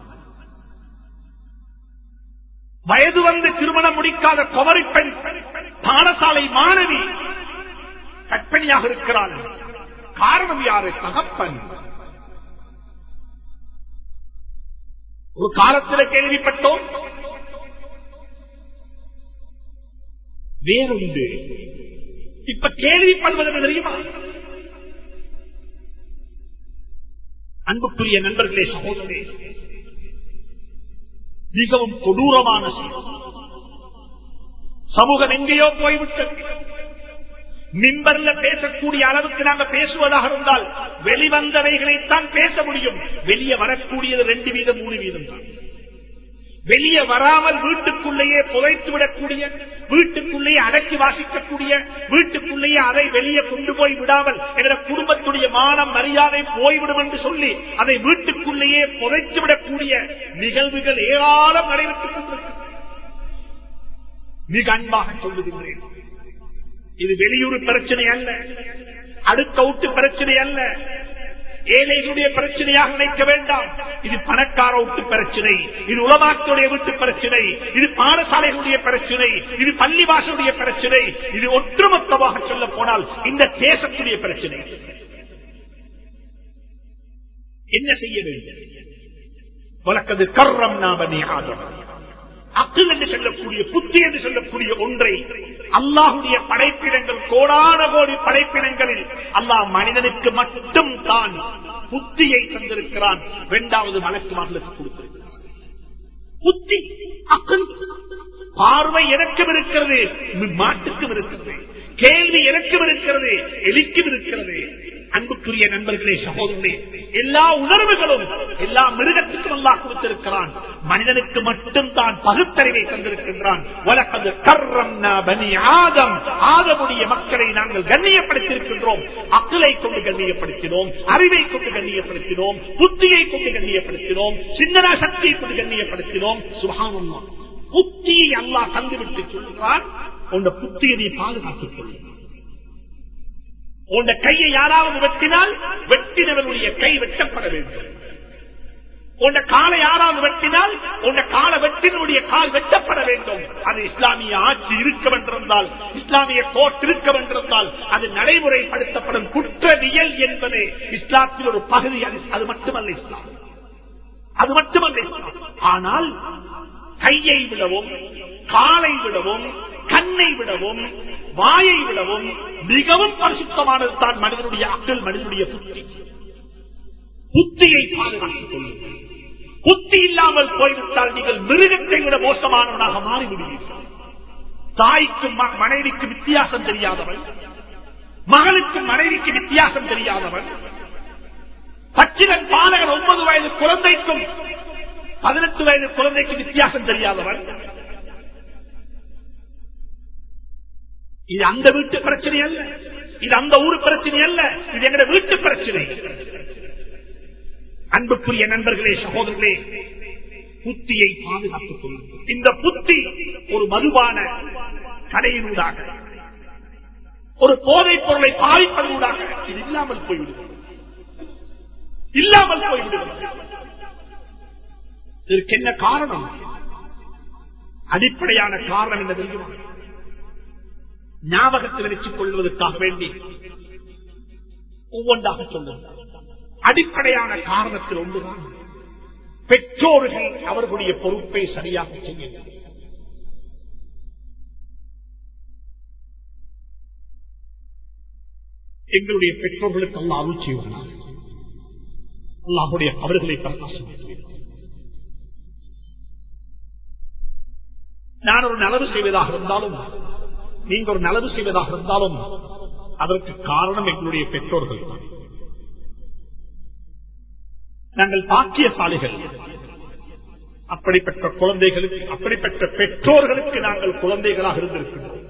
வயது வந்து திருமணம் முடிக்காத குமரி பெண், பாடசாலை மாணவி கற்பனையாக இருக்கிறாள். காரணம் யாரு? தகப்பன். ஒரு காலத்தில் கேள்விப்பட்டோம், வேறுண்டு. இப்ப கேள்விப்படுவது தெரியுமா? அன்புக்குரிய நண்பர்களே, சகோதரே, மிகவும் கொடூரமான சமூகம் எங்கேயோ போய்விட்டது. மிம்பர்ல பேசக்கூடிய அளவுக்கு நாங்கள் பேசுவதாக இருந்தால் வெளிவந்தவைகளைத்தான் பேச முடியும். வெளியே வரக்கூடியது 2% 3% தான். வெளியே வராமல் வீட்டுக்குள்ளேயே புதைத்து விடக்கூடிய, வீட்டுக்குள்ளேயே அடக்கி வாசிக்கக்கூடிய, வீட்டுக்குள்ளேயே அதை வெளியே கொண்டு போய் விடாமல் என்ற குடும்பத்துடைய மானம் மரியாதை போய்விடும் என்று சொல்லி அதை வீட்டுக்குள்ளேயே புதைத்து விடக்கூடிய நிகழ்வுகள் ஏராளம் நடைபெற்றுக் கொண்டிருக்கிறது. மிக அன்பாக சொல்லுகின்றேன், இது வெளியூர் பிரச்சனை அல்ல, அடுத்த வீட்டு பிரச்சனை அல்ல, ஏழைகளுடைய பிரச்சனையாக நினைக்க வேண்டாம். இது பணக்கார வீட்டு பிரச்சனை, இது உலமாக்களுடைய வீட்டு பிரச்சனை, இது பாடசாலைகளுடைய பிரச்சனை, இது பள்ளிவாசலுடைய பிரச்சனை, இது ஒட்டுமொத்தமாக சொல்ல போனால் இந்த தேசத்துடைய பிரச்சனை. என்ன செய்ய வேண்டும்? வலக்கது கர்ரம்னா பனி ஆதம், அக்ல் என்று சொல்லக்கூடிய, புத்தி என்று சொல்லக்கூடிய ஒன்றை அல்லாஹுடைய படைப்பினங்கள், கோடான கோடி படைப்பினங்களில் அல்லாஹ் மனிதனுக்கு மட்டும் தான் புத்தியை தந்திருக்கிறான். 2வது மலக்குமார்களுக்கு கொடுத்திருக்கிறான். புத்தி, அக்ல். பார்வை எனக்கும் இருக்கிறது, மாட்டுக்கும் இருக்கிறது. கேள்வி எனக்கும் இருக்கிறது, எலிக்கும் இருக்கிறது. அன்புக்குரிய நண்பர்களே, சகோதரர்களே, எல்லா உணர்வுகளும் எல்லா மிருகத்துக்கும் அல்லாஹ் கொடுத்திருக்கிறான். மனிதனுக்கு மட்டும் தான் பகுத்தறிவை தந்திருக்கின்றான். வலக்கது கர்ரம்னா பனி ஆதம், ஆதமுடைய மக்களை நாங்கள் கண்ணியப்படுத்தியிருக்கின்றோம். அக்லை கொண்டு கண்ணியப்படுத்தினோம், அறிவை கொண்டு கண்ணியப்படுத்தினோம், புத்தியை கொண்டு கண்ணியப்படுத்தினோம், சிந்தனா சக்தியை கொண்டு கண்ணியப்படுத்தினோம். சுப்ஹானல்லாஹ், புத்தியை அல்லாஹ் தந்துவிட்டு சொல்கிறான், உன் புத்தியை நீ பாதுகாத்துக் கொள்ளும். உன் கையை யாராவது வெட்டினால் வெட்டினவனுடைய கை வெட்டப்பட வேண்டும். உன் காலை யாராவது வெட்டினால் உன் காலை வெட்டினுடைய கால் வெட்டப்பட வேண்டும். அது இஸ்லாமிய ஆட்சி இருக்க வென்றிருந்தால், இஸ்லாமிய கோர்ட் இருக்க வென்றிருந்தால் அது நடைமுறைப்படுத்தப்படும். குற்றவியல் என்பது இஸ்லாத்தில் ஒரு பகுதி. அது மட்டுமல்ல இஸ்லாம், அது மட்டுமல்ல இஸ்லாம். ஆனால் கையை விடவும், காலை விடவும், கண்ணை விடவும், வாயை விடவும் மிகவும் பரிசுத்தமானது தான் மனிதனுடைய அக்ல், மனிதனுடைய புத்தி. புத்தியை பாதுகாத்துக் கொள்ளுங்கள். புத்தி இல்லாமல் போய்விட்டால் நீங்கள் மிருகத்தை விட மோசமானவனாக மாறிவிடுவீர்கள். தாய்க்கும் மனைவிக்கு வித்தியாசம் தெரியாதவன், மகளுக்கும் மனைவிக்கு வித்தியாசம் தெரியாதவன், பச்சிலன் பாலகர் 9 வயது குழந்தைக்கும் 18 வயது குழந்தைக்கு வித்தியாசம் தெரியாதவன். இது அந்த வீட்டு பிரச்சனை அல்ல, இது அந்த ஊர் பிரச்சனை அல்ல, இது எங்க வீட்டு பிரச்சனை. அன்புக்குரிய நண்பர்களே, சகோதரர்களே, புத்தியை பாதுகாத்துக் கொள்ளுங்கள். இந்த புத்தி ஒரு மதுபான கடையினூடாக, ஒரு போதைப் பொருளை பாதிப்பதனூடாக இது இல்லாமல் போய்விடுகிறது, இல்லாமல் போய்விடுகிறது. இதற்கு என்ன காரணம்? அடிப்படையான காரணம் என்ன தெரியுமா? ஞாபகத்தில் வச்சுக் கொள்வதற்காக வேண்டி ஒவ்வொன்றாக சொல்லுங்கள். அடிப்படையான காரணத்தில் ஒன்றுதான் பெற்றோர்கள் அவர்களுடைய பொறுப்பை சரியாக செய்ய வேண்டும். எங்களுடைய பெற்றோர்களுக்கு அல்லாஹ் அருள் செய்வானாக. அல்லாஹ்வுடைய அவர்களை பிரகாசம். நான் ஒரு நலவு செய்வதாக இருந்தாலும், நீங்க ஒரு நலவு செய்வதாக இருந்தாலும் அதற்கு காரணம் எங்களுடைய பெற்றோர்கள். நாங்கள் பாக்கியசாலிகள். அப்படிப்பட்ட குழந்தைகளுக்கு, அப்படிப்பட்ட பெற்றோர்களுக்கு நாங்கள் குழந்தைகளாக இருந்திருக்கின்றோம்.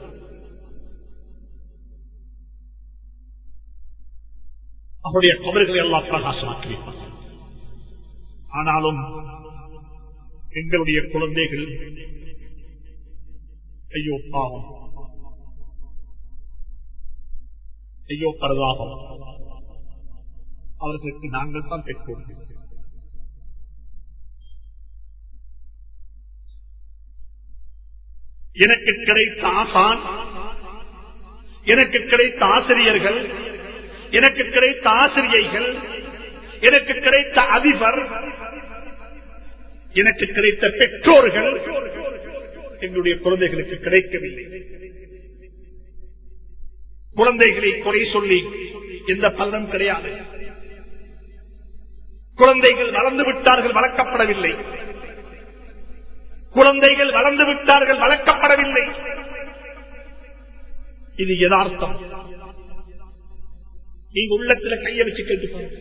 அவருடைய கபர்களை எல்லாம் பிரகாசமாக்கியிருப்பார். ஆனாலும் எங்களுடைய குழந்தைகள் ஐயோ பாவம், ஐயோ பரதாபம், அவர்களுக்கு நாங்கள் தான் பெற்றோர்கள். எனக்கு கிடைத்த ஆசான், எனக்கு கிடைத்த ஆசிரியர்கள், எனக்கு கிடைத்த ஆசிரியைகள், எனக்கு கிடைத்த அதிபர், எனக்கு கிடைத்த பெற்றோர்கள் எங்களுடைய குழந்தைகளுக்கு கிடைக்கவில்லை. குழந்தைகளை குறை சொல்லி எந்த பலனும் கிடையாது. குழந்தைகள் வளர்ந்து விட்டார்கள், வளர்க்கப்படவில்லை. குழந்தைகள் வளர்ந்து விட்டார்கள், வளர்க்கப்படவில்லை. இது யதார்த்தம். நீங்க உள்ளத்துல கையை வச்சு கேட்டுக்கோங்க.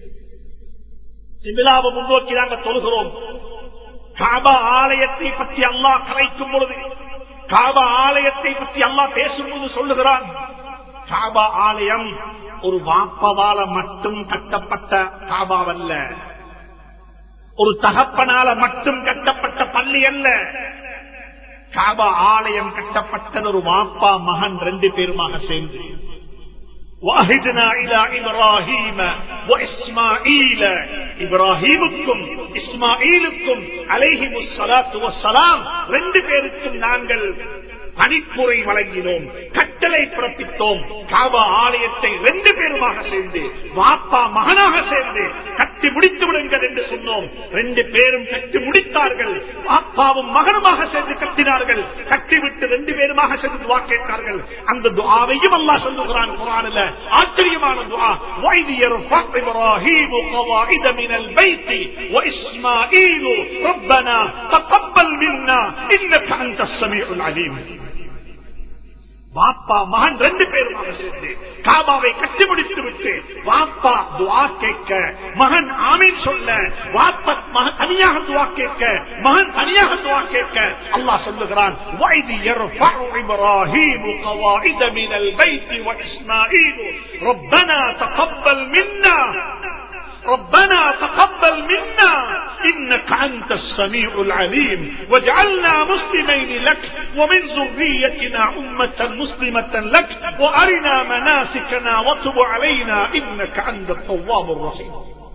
விழாவை முன்னோக்கி நாங்கள் தொழுகிறோம். காபா ஆலயத்தை பற்றி அல்லாஹ் கலைக்கும் பொழுது, காபா ஆலயத்தை பற்றி அல்லாஹ் பேசும்போது சொல்லுகிறான், காபா ஆலயம் ஒரு வாப்பவால மட்டும் கட்டப்பட்ட காபாவல்ல, ஒரு தகப்பனால மட்டும் கட்டப்பட்ட பள்ளி அல்ல. காபா ஆலயம் கட்டப்பட்டது ஒரு வாப்பா மகன் 2 பேருமாக சேர்ந்து. வாஹிதுனா இலா இப்ராஹீம வ இஸ்மாஈல, இப்ராஹீமுக்கும் இஸ்மாஈலுக்கும் அலைஹிமுஸ் ஸலாத்து வஸ்ஸலாம் 2 பேருக்கும் நாங்கள் பணிப்புரை வழங்கினோம், கட்டளை பிறப்பித்தோம். காபா ஆலயத்தை 2 பேருமாக சேர்ந்து, வாப்பா மகனாக சேர்ந்து கட்டி முடித்து விடுங்கள் என்று சொன்னோம். 2 பேரும் கட்டி முடித்தார்கள். வாப்பாவும் மகனுமாக சேர்ந்து கட்டினார்கள். கட்டிவிட்டு 2 பேருமாக சேர்ந்து துஆ கேட்டார்கள். அந்த துஆவையும் அல்லாஹ் சொல்லுகிறான் குர்ஆனில். ஆச்சரியமான துஆ. வைதி யர்ஃபு இப்ராஹீமு கவாயித மினல் பைத்தி வ இஸ்மாஈலு ரப்பனா தகப்பல் மின்னா இன்னக அன்தஸ் ஸமீஉல் அலீம். வாப்பா மகன் 2 பேருமாக சேர்ந்து காபாவை கட்டி முடித்து விட்டு வாப்பா துஆ கேட்க, மகன் ஆமீன் சொல்ல, வாப்பா மகன் தனியாக துஆ கேட்க, மகன் தனியாக துஆ கேட்க அல்லாஹ் சொல்லுகிறான், வைதி யர்ஃபு இப்ராஹீமு கவாயித மினல் பைத்தி வ இஸ்மாஈலு ரப்பனா தகப்பல் மின்னா ربنا تقبل منا إنك أنت السميع العليم واجعلنا مسلمين لك ومن ذريتنا أمة مسلمة لك وأرنا مناسكنا وتب علينا إنك أنت التواب الرحيم.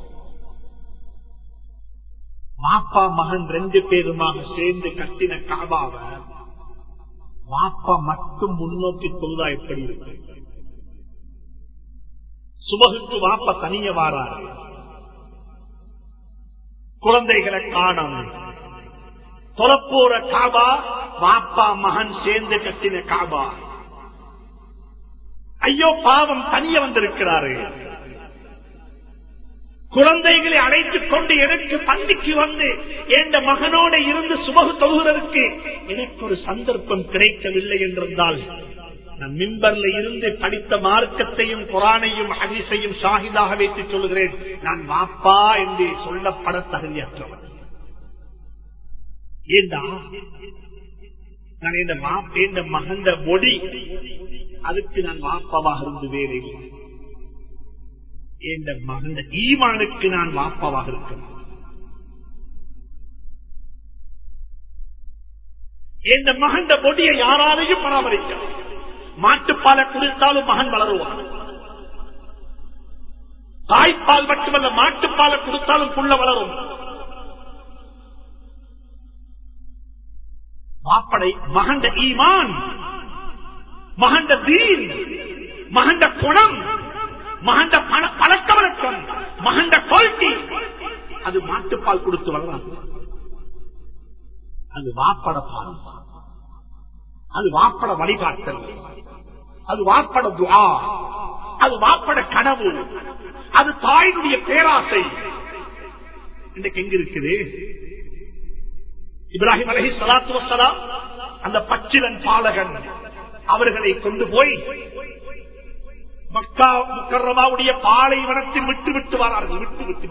வாப்பா மகன் 2 பேருமாக சேர்ந்து கட்டின காபாவை வாப்பா மட்டும் முன்னோக்கி தொழுதா எப்படி இருக்கு? சுபகுக்கு வாப்பா தனிய வாராரு, குழந்தைகளை காணும். தொலைப்போற காபா வாப்பா மகன் சேர்ந்து கட்டின காபா. ஐயோ பாவம், தனிய வந்திருக்கிறாரு. குழந்தைகளை அழைத்துக் கொண்டு எனக்கு பந்திக்கு வந்து என் மகனோட இருந்து சுபகு தொழுகிறதுக்கு எனக்கு ஒரு சந்தர்ப்பம் கிடைக்கவில்லை என்றிருந்தால், நான் மிம்பர்ல இருந்து படித்த மார்க்கத்தையும் குரானையும் ஹதீஸையும் ஷாஹிதாக வைத்து சொல்லுகிறேன், நான் வாப்பா என்று சொல்லப்பட தகுதியற்றவன். ஏண்டா நான் இந்த மகந்த மொழி அதுக்கு நான் வாப்பாவாக இருந்து வேலை, இந்த மகந்த ஈமானுக்கு நான் வாப்பாவாக இருக்கிறேன். இந்த மகந்த மொழியை யாராலையும் பராமரிக்க, மாட்டுப்பாலை குடித்தாலும் மகன் வளருவான். தாய்ப்பால் மட்டுமல்ல, மாட்டுப்பாலை கொடுத்தாலும் புள்ள வளரும். மாப்படை மகண்ட ஈமான், மகண்ட தீன், மகண்ட குணம், மகண்ட பழக்க வழக்கம், மகண்ட குவாலிட்டி, அது மாட்டுப்பால் கொடுத்து வளராது. அது வாப்பட பால், அது வாப்பட வழிகாட்டல், அது வாப்பட துஆ, அது வாப்பட கனவு, அது தாயினுடைய பேராசை. இன்றைக்கு எங்க இருக்குது? இப்ராஹிம் அலைஹிஸ்ஸலாத்து வஸ்ஸலாம் அந்த பச்சிலன் பாலகன் அவர்களை கொண்டு போய் மக்கா முக்கர்ரமாவுடைய பாலைவனத்தில் விட்டு விட்டு வரார்கள்.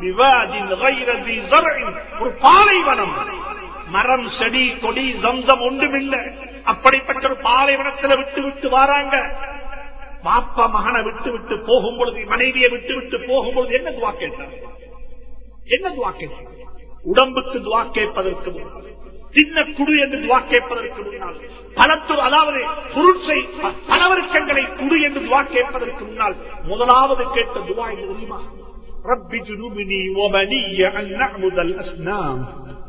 ஒரு பாலைவனம், மரம் செடி கொடி ஜம்சம் ஒன்றுமில்லை, அப்படிப்பட்ட ஒரு பாலைவனத்தில் விட்டு விட்டு வராங்க. பாப்பா மகனை விட்டு விட்டு போகும் பொழுது, மனைவியை விட்டு விட்டு போகும் பொழுது என்ன துவா கேட்டார்? என்ன துவா கேட்டார்? உடம்புக்கு துவா கேட்பதற்கு முன்னால், சின்ன குடு என்று துவா கேட்பதற்கு முன்னால், பலத்தூர் அதாவது பொருட்சை பலவர்க்கங்களை குடு என்று துவா கேட்பதற்கு முன்னால் முதலாவது கேட்ட துவா என்ன தெரியுமா? ரப்பி ஜுனுபினி வ பனிய அன் நஅபுதல் அஸ்னாம்.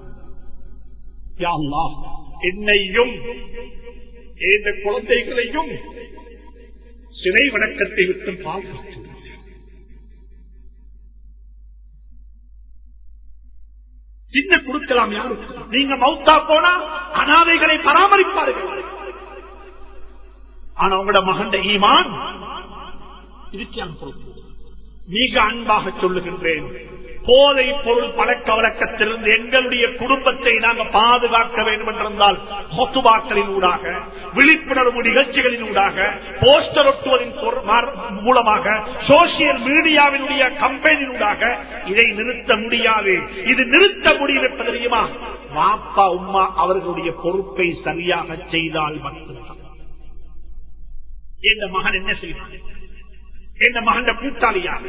யா அல்லாஹ், என்னையும் இந்த குழந்தைகளையும் சிலை வணக்கத்தை விட்டு பாதுகாத்து. கொடுக்கலாம் யாருக்கு? நீங்க மௌத்தா போனா அனாதைகளை பராமரிப்பார்கள். ஆனா உங்களோட மகன் ஈமான் இதுக்கான பொறுப்பு. மிக அன்பாக சொல்லுகின்றேன், போதை பொருள் பழக்க வழக்கத்திலிருந்து எங்களுடைய குடும்பத்தை நாங்கள் பாதுகாக்க வேண்டும் என்றிருந்தால் ஹொத்துபாக்களின் ஊடாக, விழிப்புணர்வு நிகழ்ச்சிகளின் ஊடாக, போஸ்டர் ஒட்டுவதன் மூலமாக, சோசியல் மீடியாவினுடைய கம்பெனியின் ஊடாக இதை நிறுத்த முடியாது. இது நிறுத்த முடியும் தெரியுமா? வாப்பா உம்மா அவர்களுடைய பொறுப்பை சரியாக செய்தால் மட்டும்தான். எந்த மகன் என்ன செய்வான்? எந்த மகன் கூட்டாளியாக?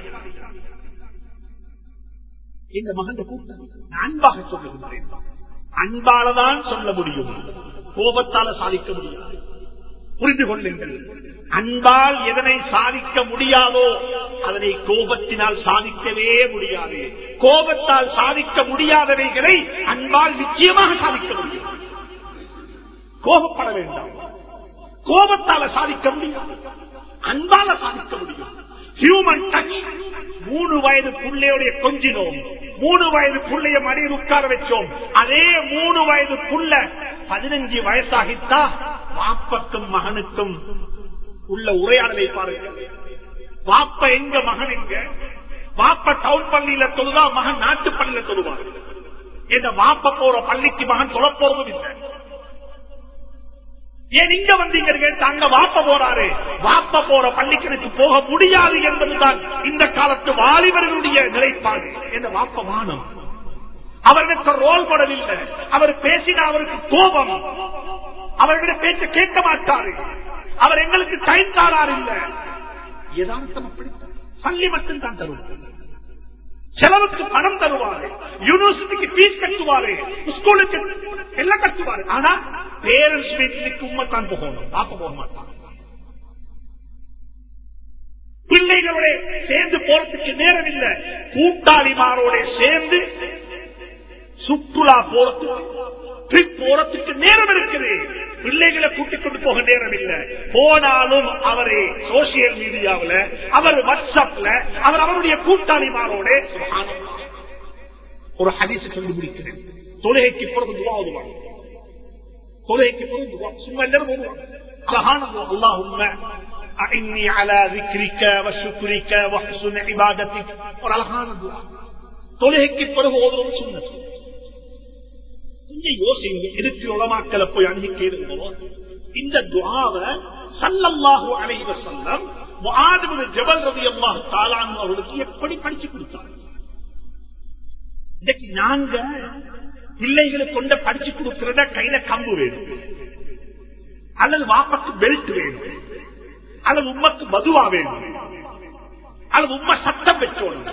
இந்த மகன் கூட்டாளி அன்பாக சொல்லுகின்றேன். அன்பாலதான் சொல்ல முடியும், கோபத்தால சாதிக்க முடியாது. புரிந்து கொள்ளுங்கள், அன்பால் எதனை சாதிக்க முடியாதோ அதனை கோபத்தினால் சாதிக்கவே முடியாது. கோபத்தால் சாதிக்க முடியாதவைகளை அன்பால் நிச்சயமாக சாதிக்க முடியும். கோபப்பட வேண்டாம். கோபத்தால சாதிக்க முடியும், அன்பால சாதிக்க முடியும். Human touch. 3 வயது புள்ளையோடைய கொஞ்சினோம், 3 வயது புள்ளைய மடியில் உட்கார வச்சோம். அதே 3 வயது புள்ள 15 வயசாகித்தா வாப்பக்கும் மகனுக்கும் உள்ள உரையாடலை பாருங்கள். வாப்ப எங்க, மகன் எங்க? வாப்ப டவுன் பள்ளியில தொழுதா, மகன் நாட்டு பள்ளியில தொழுவார். இந்த வாப்ப போற பள்ளிக்கு மகன் தொழ போறதும் இல்லை. ஏன் இங்க வந்தீங்க கேட்டு அங்க வாப்ப போறாரு. வாப்ப போற பள்ளிக்கு எனக்கு போக முடியாது என்பதுதான் இந்த காலத்து வாலிபர்களுடைய நிலைப்பாடு. என்ற வாப்ப வானம், அவர்களுக்கு ரோல் மாடல் இல்லை. அவர் பேசினா அவருக்கு கோபம், அவர்களுடைய பேச்ச கேட்க மாட்டாரு. அவர் எங்களுக்கு டைம் தாரார் இல்ல. யதார்த்தம் அப்படி பள்ளி மட்டும் தான் தருவார், செலவுக்கு பணம் தருவாரு, யூனிவர்சிட்டிக்கு பீஸ் கட்டுவாரு, ஸ்கூலுக்கு எல்லாம் கட்டுவாரு. ஆனா பேரண்ட்ஸ் மீட்டிங்க்கு உண்மைத்தான் போகணும், பாப்ப போக மாட்டான். பிள்ளைகளோட சேர்ந்து போறதுக்கு நேரம் இல்லை. கூட்டாளிமாரோட சேர்ந்து சுற்றுலா போறதுக்கு, ட்ரிப் போறதுக்கு நேரம் இருக்குது. பிள்ளைகளை கூட்டிக் கொண்டு போக நேரம் இல்லை. போனாலும் அவரே சோசியல் மீடியாவில், அவர் வாட்ஸ்அப்ல, அவர் அவருடைய கூட்டாளிமாரோட. ஒரு ஹதீஸ் சொல்லி முடிக்கிறேன். தொழுகைக்கு பிறகு துவா ஓதுவாங்க. தொழுகைக்கு பிறகு துவா சும்மா எல்லாரும் ஓதுவாங்க. அழகான அல்லாஹும்ம அஇன்னி அலா ذிக்ரிக வ ஷுக்ரிக வ ஹுஸ்னி இபாதத்திக. ஒரு அழகான துவா தொழுகைக்கு பிறகு ஓதுறது சுன்னத். கொஞ்சம் யோசிங்க, எதுக்கு உலமாக்களை போய் அணுகி கேளுங்களோ. இந்த துஆவை ஸல்லல்லாஹு அலைஹி வஸல்லம் முஆத் இப்னு ஜபல் ரலியல்லாஹு தஆலா அன்ஹு அவர்களுக்கு எப்படி படிச்சு கொடுத்தாங்க? இன்னைக்கு நாங்க பிள்ளைகளுக்கு கொண்ட படிச்சு கொடுக்கிறத கையில கம்பு வேணும், அல்லது வாப்பக்கு பெல்ட் வேணும், அல்லது உம்மக்கு மதுவா வேணும், அல்லது உம்ம சத்தம் வச்சோணும்.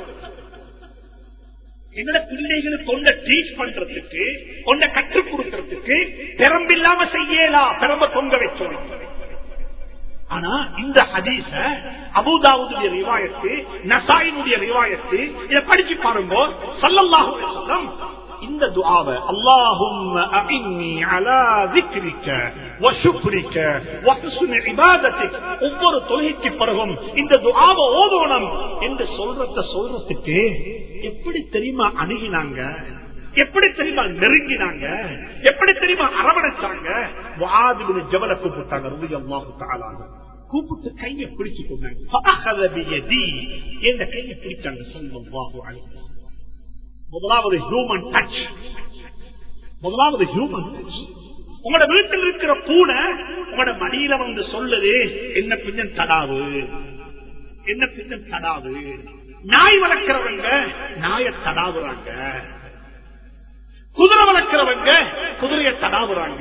எங்கட பிள்ளைகளுக்கு கொண்ட டீச் பண்றதுக்கு, கொண்ட கற்றுக் கொடுக்கறதுக்கு பெரம்பில்லாம செய்யலாம், பெரம்ப தொங்க வச்சோணும். ஆனா இந்த ஹதீஸ அபூதாவுடைய ரிவாயத்து, நசாயினுடைய ரிவாயத்து, இதை படிச்சு பாருங்க. ஸல்லல்லாஹு அலைஹி வஸல்லம் இந்த துஆவை அல்லாஹும்ம அஇன்னி அலா ذிக்ரிக வ ஷுக்ரிக வ ஹுஸ்னி இபாதத்திக, ஒவ்வொரு தொழுகைக்கு பிறகும் இந்த துஆவை ஓதணும் என்று சொல்றதுக்கு எப்படி தெரியுமா அணுகினாங்க, எப்படி தெரியுமா நெருங்கினாங்க, எப்படி தெரியுமா அரவணைச்சாங்க? முஆத் இப்னு ஜபல கூப்பிட்டாங்க ரலியல்லாஹு தஆலா அன்ஹு. கூப்பிட்டு கையை பிடிச்சு கொண்டாங்க. ஃபஅഖذ பியதி, இந்த கையை பிடிச்சாங்க ஸல்லல்லாஹு அலைஹி வஸல்லம். முதலாவது ஹியூமன் டச். முதலாவது ஹியூமன் டச். உங்களோட வீட்டில் இருக்கிற பூனை உங்களோட மடியில வந்து சொல்லுது, என்ன பின்னம் தடாவு, என்ன பின்னம் தடாவு. நாய் வளர்க்கிறவங்க நாயை தடாவுறாங்க, குதிரை வளர்க்கிறவங்க குதிரையை தடாவுறாங்க,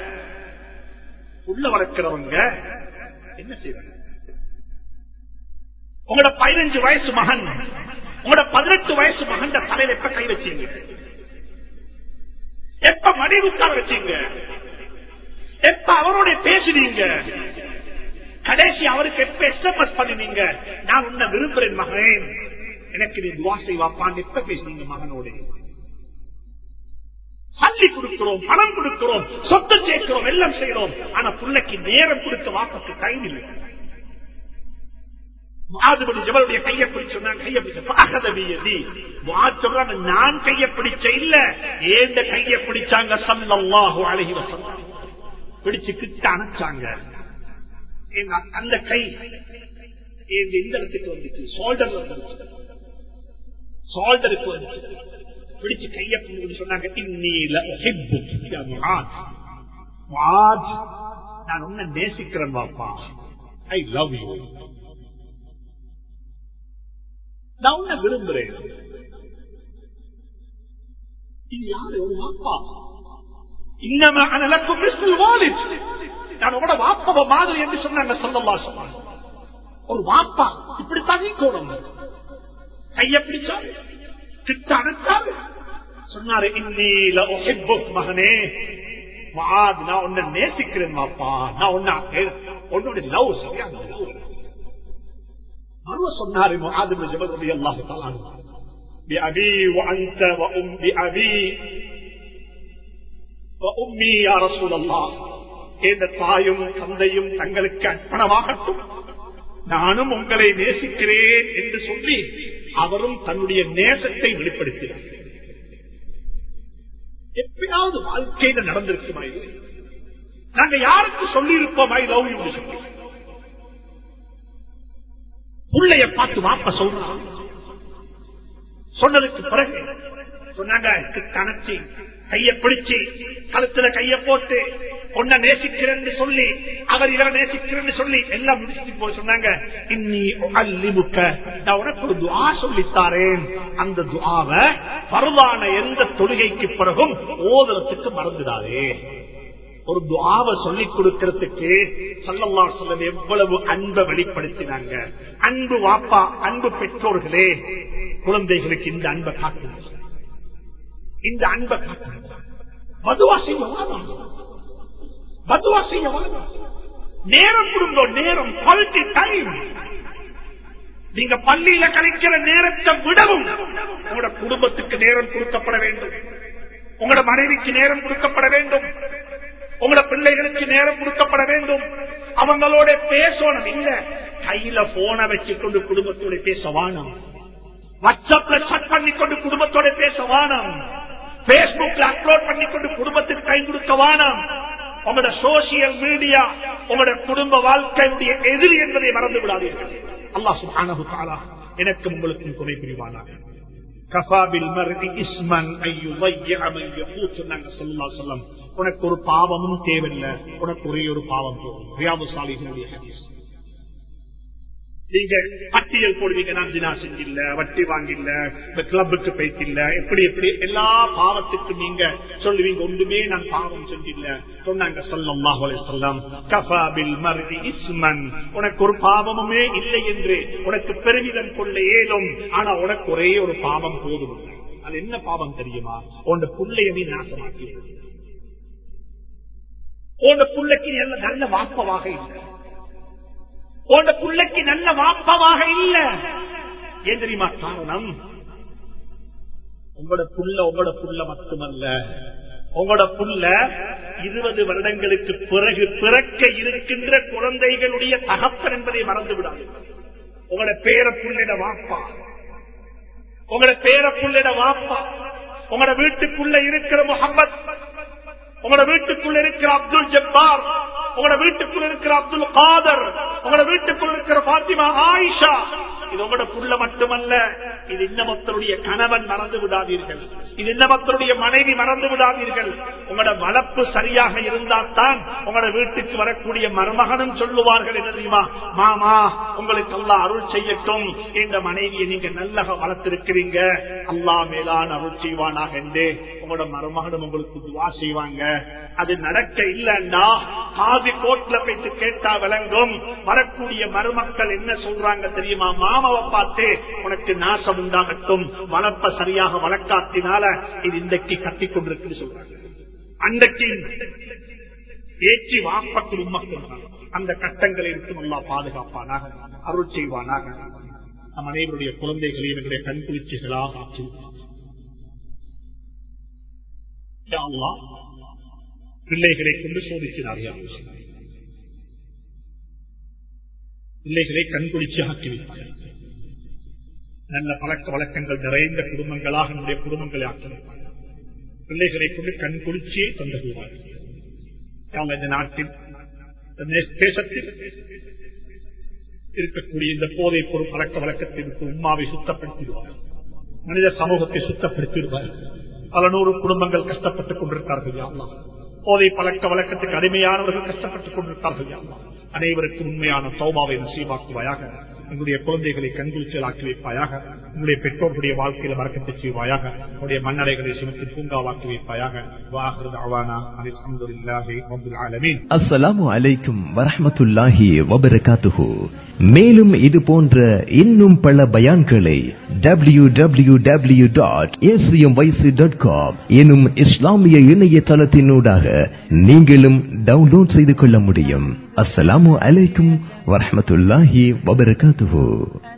உள்ள வளர்க்கிறவங்க என்ன செய்வாங்க? உங்களோட 15 வயசு மகன், உங்களோட 18 வயசு மகன் தலையில எப்ப கை வச்சீங்க? எப்ப மடி உட்கார வச்சீங்க? எப்ப அவரோட பேசுனீங்க? கடைசி அவருக்கு எப்ப எஸ்எம்எஸ் பண்ணினீங்க? நான் உன்னை விரும்புறேன் மகன், எனக்கு நீ துவா செய்வாப்பான் எப்ப பேசுனீங்க மகனோட? சல்லி கொடுக்கிறோம், பணம் கொடுக்கிறோம், சொத்து சேர்க்கிறோம், எல்லாம் செய்யறோம். ஆனா பிள்ளைக்கு நேரம் கொடுக்க வாப்பக்கு டைம் இல்லை. ஜபலுடைய கையை பிடிச்சு கையை பிடிச்சாங்க. நான் கையை பிடிச்ச இல்ல, ஏந்த கையை பிடிச்சாங்க ஸல்லல்லாஹு அலைஹி வஸல்லம். பிடிச்சு கிட்ட அணைச்சாங்க. அந்த கை இந்த இடத்துக்கு வந்துச்சு, ஷோல்டர்ல வந்துச்சு, ஷோல்டருக்கு வந்துச்சு. பிடிச்சு கையை பிடிச்சு சொன்னாங்க, இன்னீல உஹிப்புக யா முஆத். முஆத், நான் உன்னை நேசிக்கிறேன் வாப்பா. I love you. நான் உன்னை விரும்புறேன். இது யாரு? ஒரு வாப்பா. இன்னமா அன லக்கும் மிஸ்லுல் வாலித். நான் உங்களோட வாப்பாவை மாதிரி என்று சொன்னாங்க ஸல்லல்லாஹு அலைஹி வஸல்லம். ஒரு வாப்பா இப்படித்தான் இருக்கணும். கையை பிடிச்சாரு, கிட்ட அணைச்சாரு, சொன்னாரு, இன்னீல உஹிப்புக் மகனே முஆத், நான் உன்னை நேசிக்கிறேன் வாப்பா. நான் உன்னோட லவ் சரியான லவ். மறுவ சொன்னாரு முஆத் இப்னு ஜபல் ரலியல்லாஹு தஆலா அன்ஹு, பிஅபீ வஅன்த பிஅபீ வஉம்மி யா ரசூலல்லாஹ், இந்த தாயும் தந்தையும் தங்களுக்கு அர்ப்பணமாகட்டும், நானும் உங்களை நேசிக்கிறேன் என்று சொல்லி அவரும் தன்னுடைய நேசத்தை வெளிப்படுத்தினார். எப்பயாவது வாழ்க்கையில நடந்திருக்குமா? நாங்க யாருக்கு சொல்லி இருப்போம் ஐ லவ் யூ சொல்லி? புள்ளைய பார்த்து வாப்ப சொல்றான். சொன்னதுக்கு பிறகு சொன்னாங்க, கணச்சி கைய பிடிச்சு கழுத்துல கைய போட்டு உன்னை நேசிக்கிறேன்னு சொல்லி அவர் இவரை நேசிக்கிறேன்னு சொல்லி எல்லாம் முடிச்சுட்டு போய் சொன்னாங்க, இன்னி உஅல்லிமுக, நான் உனக்கு ஒரு துஆ சொல்லித்தாரேன். அந்த துஆவை ஃபர்தான எந்த தொழுகைக்கு பிறகும் ஓதுறதுக்கு மறந்துடாதே. ஒரு துஆவை சொல்லிக் கொடுக்கிறதுக்கு ஸல்லல்லாஹு அலைஹி வஸல்லம் எவ்வளவு அன்பை வெளிப்படுத்தினாங்க. அன்பு வாப்பா, அன்பு பெற்றோர்களே, குழந்தைகளுக்கு இந்த அன்பை காட்டுங்க, இந்த அன்பை காட்டுங்க. பதுவா செய்ய வேண்டாம், பதுவா செய்ய வேண்டாம். நேரம் கொடுங்க, நேரம், குவாலிட்டி டைம். நீங்க பள்ளியில கழிக்கிற நேரத்தை விடவும் உங்களோட குடும்பத்துக்கு நேரம் கொடுக்கப்பட வேண்டும், உங்களோட மனைவிக்கு நேரம் கொடுக்கப்பட வேண்டும், உங்களோட பிள்ளைகளுக்கு நேரம் கொடுக்கப்பட வேண்டும். அவங்களோட பேசணும். இல்ல கையில போன வச்சுக்கொண்டு குடும்பத்தோட பேச வானம், வாட்ஸ்அப்ல செட் பண்ணிக்கொண்டு குடும்பத்தோட பேச வானம், பேஸ்புக்ல அப்லோட் பண்ணிக்கொண்டு குடும்பத்துக்கு கை கொடுக்க வானம். உங்களோட சோசியல் மீடியா உங்களோட குடும்ப வாழ்க்கையுடைய எதிரி என்பதை மறந்து விடாதீர்கள். அல்லாஹ் சுப்ஹானஹு வ தஆலா எனக்கும் உங்களுக்கும் துணை புரிவானாக. கஃபாபில் மர்இ இஸ்மன் அய்யுضيع من يقوت சொன்னாங்க ஸல்லல்லாஹு அலைஹி வஸல்லம். உனக்கு ஒரு பாவமும் தேவையில்லை, உனக்கு ஒரே ஒரு பாவம் போதும். ரியாதுஸ் ஸாலிஹீனுடைய ஹதீஸ். நீங்க பட்டியல் போடுவீங்க, நான் ஜினா செஞ்சில்ல, வட்டி வாங்கில்ல, கிளப்புக்கு போய்த்தில்ல, எப்படி எப்படி எல்லா பாவத்துக்கும் நீங்க சொல்லுவீங்க, ஒன்றுமே நான் பாவம் செஞ்சில்ல. சொன்னாங்க ஸல்லல்லாஹு அலைஹி வஸல்லம், கஃபா பில் மர்இ இஸ்மன், உனக்கு ஒரு பாவமுமே இல்லை என்று உனக்கு பெருமிதம் கொள்ள இயலும், ஆனா உனக்கு ஒரே ஒரு பாவம் போதும். அது என்ன பாவம் தெரியுமா? உன் புள்ளைய நீ நாசமாக்கி, உன் புள்ளைக்கு நல்ல வாப்பவாக இல்லை, உன் புள்ளைக்கு நல்ல வாப்பவாக இல்ல. ஏன் தெரியுமா காரணம்? உங்களோட புள்ள மட்டுமல்ல, உங்களோட புள்ள 20 வருடங்களுக்கு பிறகு பிறக்க இருக்கின்ற குழந்தைகளுடைய தகப்பன் என்பதை மறந்து விடாது. உங்களோட பேர புள்ளிட வாப்பா, உங்களோட பேர புள்ளிட வாப்பா, உங்களோட வீட்டுக்குள்ள இருக்கிற முஹம்மத், உங்களோட வீட்டுக்குள்ள இருக்கிற அப்துல் ஜப்பார், உங்களோட வீட்டுக்குள்ள இருக்கிற அப்துல் காதர், உங்களோட வீட்டுக்குள்ள இருக்கிற பாத்திமா ஆயிஷா, இது உங்களோட புள்ள மட்டுமல்ல, இது இன்னமத்தருடைய கணவன் மறந்து விடாதீர்கள், இது இன்னமத்தருடைய மனைவி மறந்து விடாதீர்கள். உங்களோட வளர்ப்பு சரியாக இருந்தால்தான் உங்களோட வீட்டுக்கு வரக்கூடிய மருமகனும் சொல்லுவார்கள், என்ன தெரியுமா, மாமா உங்களுக்கு அல்லாஹ் அருள் செய்யட்டும், இந்த மனைவியை நீங்க நல்ல வளர்த்திருக்கிறீங்க, அல்லாஹ் மேலான அருள் செய்வானாக என்று உங்களோட மருமகனும் உங்களுக்கு துவா செய்வாங்க. அது நடக்க இல்லன்னா காதி கோட்ல போயிட்டு கேட்டா விளங்கும். வரக்கூடிய மருமக்கள் என்ன சொல்றாங்க தெரியுமா? மாமாவை பார்த்து உனக்கு நாசம் உண்டாகட்டும், வளர்ப்ப சரியாக வளர்க்காத்தினால இது இன்றைக்கு கத்திக் கொண்டிருக்கு சொல்றாங்க. அன்றைக்கு ஏற்றி வாப்பட்டு உம்மக்கள் அந்த கட்டங்களை இருக்கும் அல்லாஹ் பாதுகாப்பானாக, அருள் செய்வானாக. நம் அனைவருடைய குழந்தைகளையும் என்னுடைய கண்குளிர்ச்சிகளாக ஆக்கி பிள்ளைகளை கொண்டு சோதிக்கிறார்கள். பிள்ளைகளை கண்குளிர்ச்சி ஆக்கி வைப்பார்கள். நல்ல பழக்க வழக்கங்கள் நிறைந்த குடும்பங்களாக நம்முடைய குடும்பங்களை ஆக்கி வைப்பார்கள். பிள்ளைகளை கொண்டு கண்குளிர்ச்சியை தந்துள்ளார்கள். இந்த நாட்டில் தேசத்தில் இருக்கக்கூடிய இந்த போதை பொருள் பழக்க வழக்கத்திற்கு உம்மாவை சுத்தப்படுத்திடுவார்கள். மனித சமூகத்தை சுத்தப்படுத்திடுவார்கள். பல நூறு குடும்பங்கள் கஷ்டப்பட்டுக் கொண்டிருக்கிறார்கள். யாழ்லா போதை பழக்க வழக்கத்துக்கு அடிமையானவர்கள் கஷ்டப்பட்டுக் கொண்டிருக்கிறார்கள். யாழ்லா அனைவருக்கும் உண்மையான தௌபாவை நசீபாக்குவாயாக. எங்களுடைய குழந்தைகளை கண்குளிச்சல் ஆக்கி வைப்பாயாக. உங்களுடைய பெற்றோர்களுடைய வாழ்க்கையில வரக்கத்தை செய்வாயாக. உங்களுடைய மண்ணறைகளை சுமத்தி பூங்காவாக்கி வைப்பாயாக. அஸ்ஸலாமு அலைக்கும் வரஹ்மத்துல்லாஹி வபரகாத்துஹு. மேலும் இது போன்ற இன்னும் பல பயான்களை www.acmyc.com எனும் இஸ்லாமிய இணையதளத்தினூடாக நீங்களும் டவுன்லோட் செய்து கொள்ள முடியும். அஸ்ஸலாமு அலைக்கும் வரஹ்மத்துல்லாஹி வபரகாத்துஹு.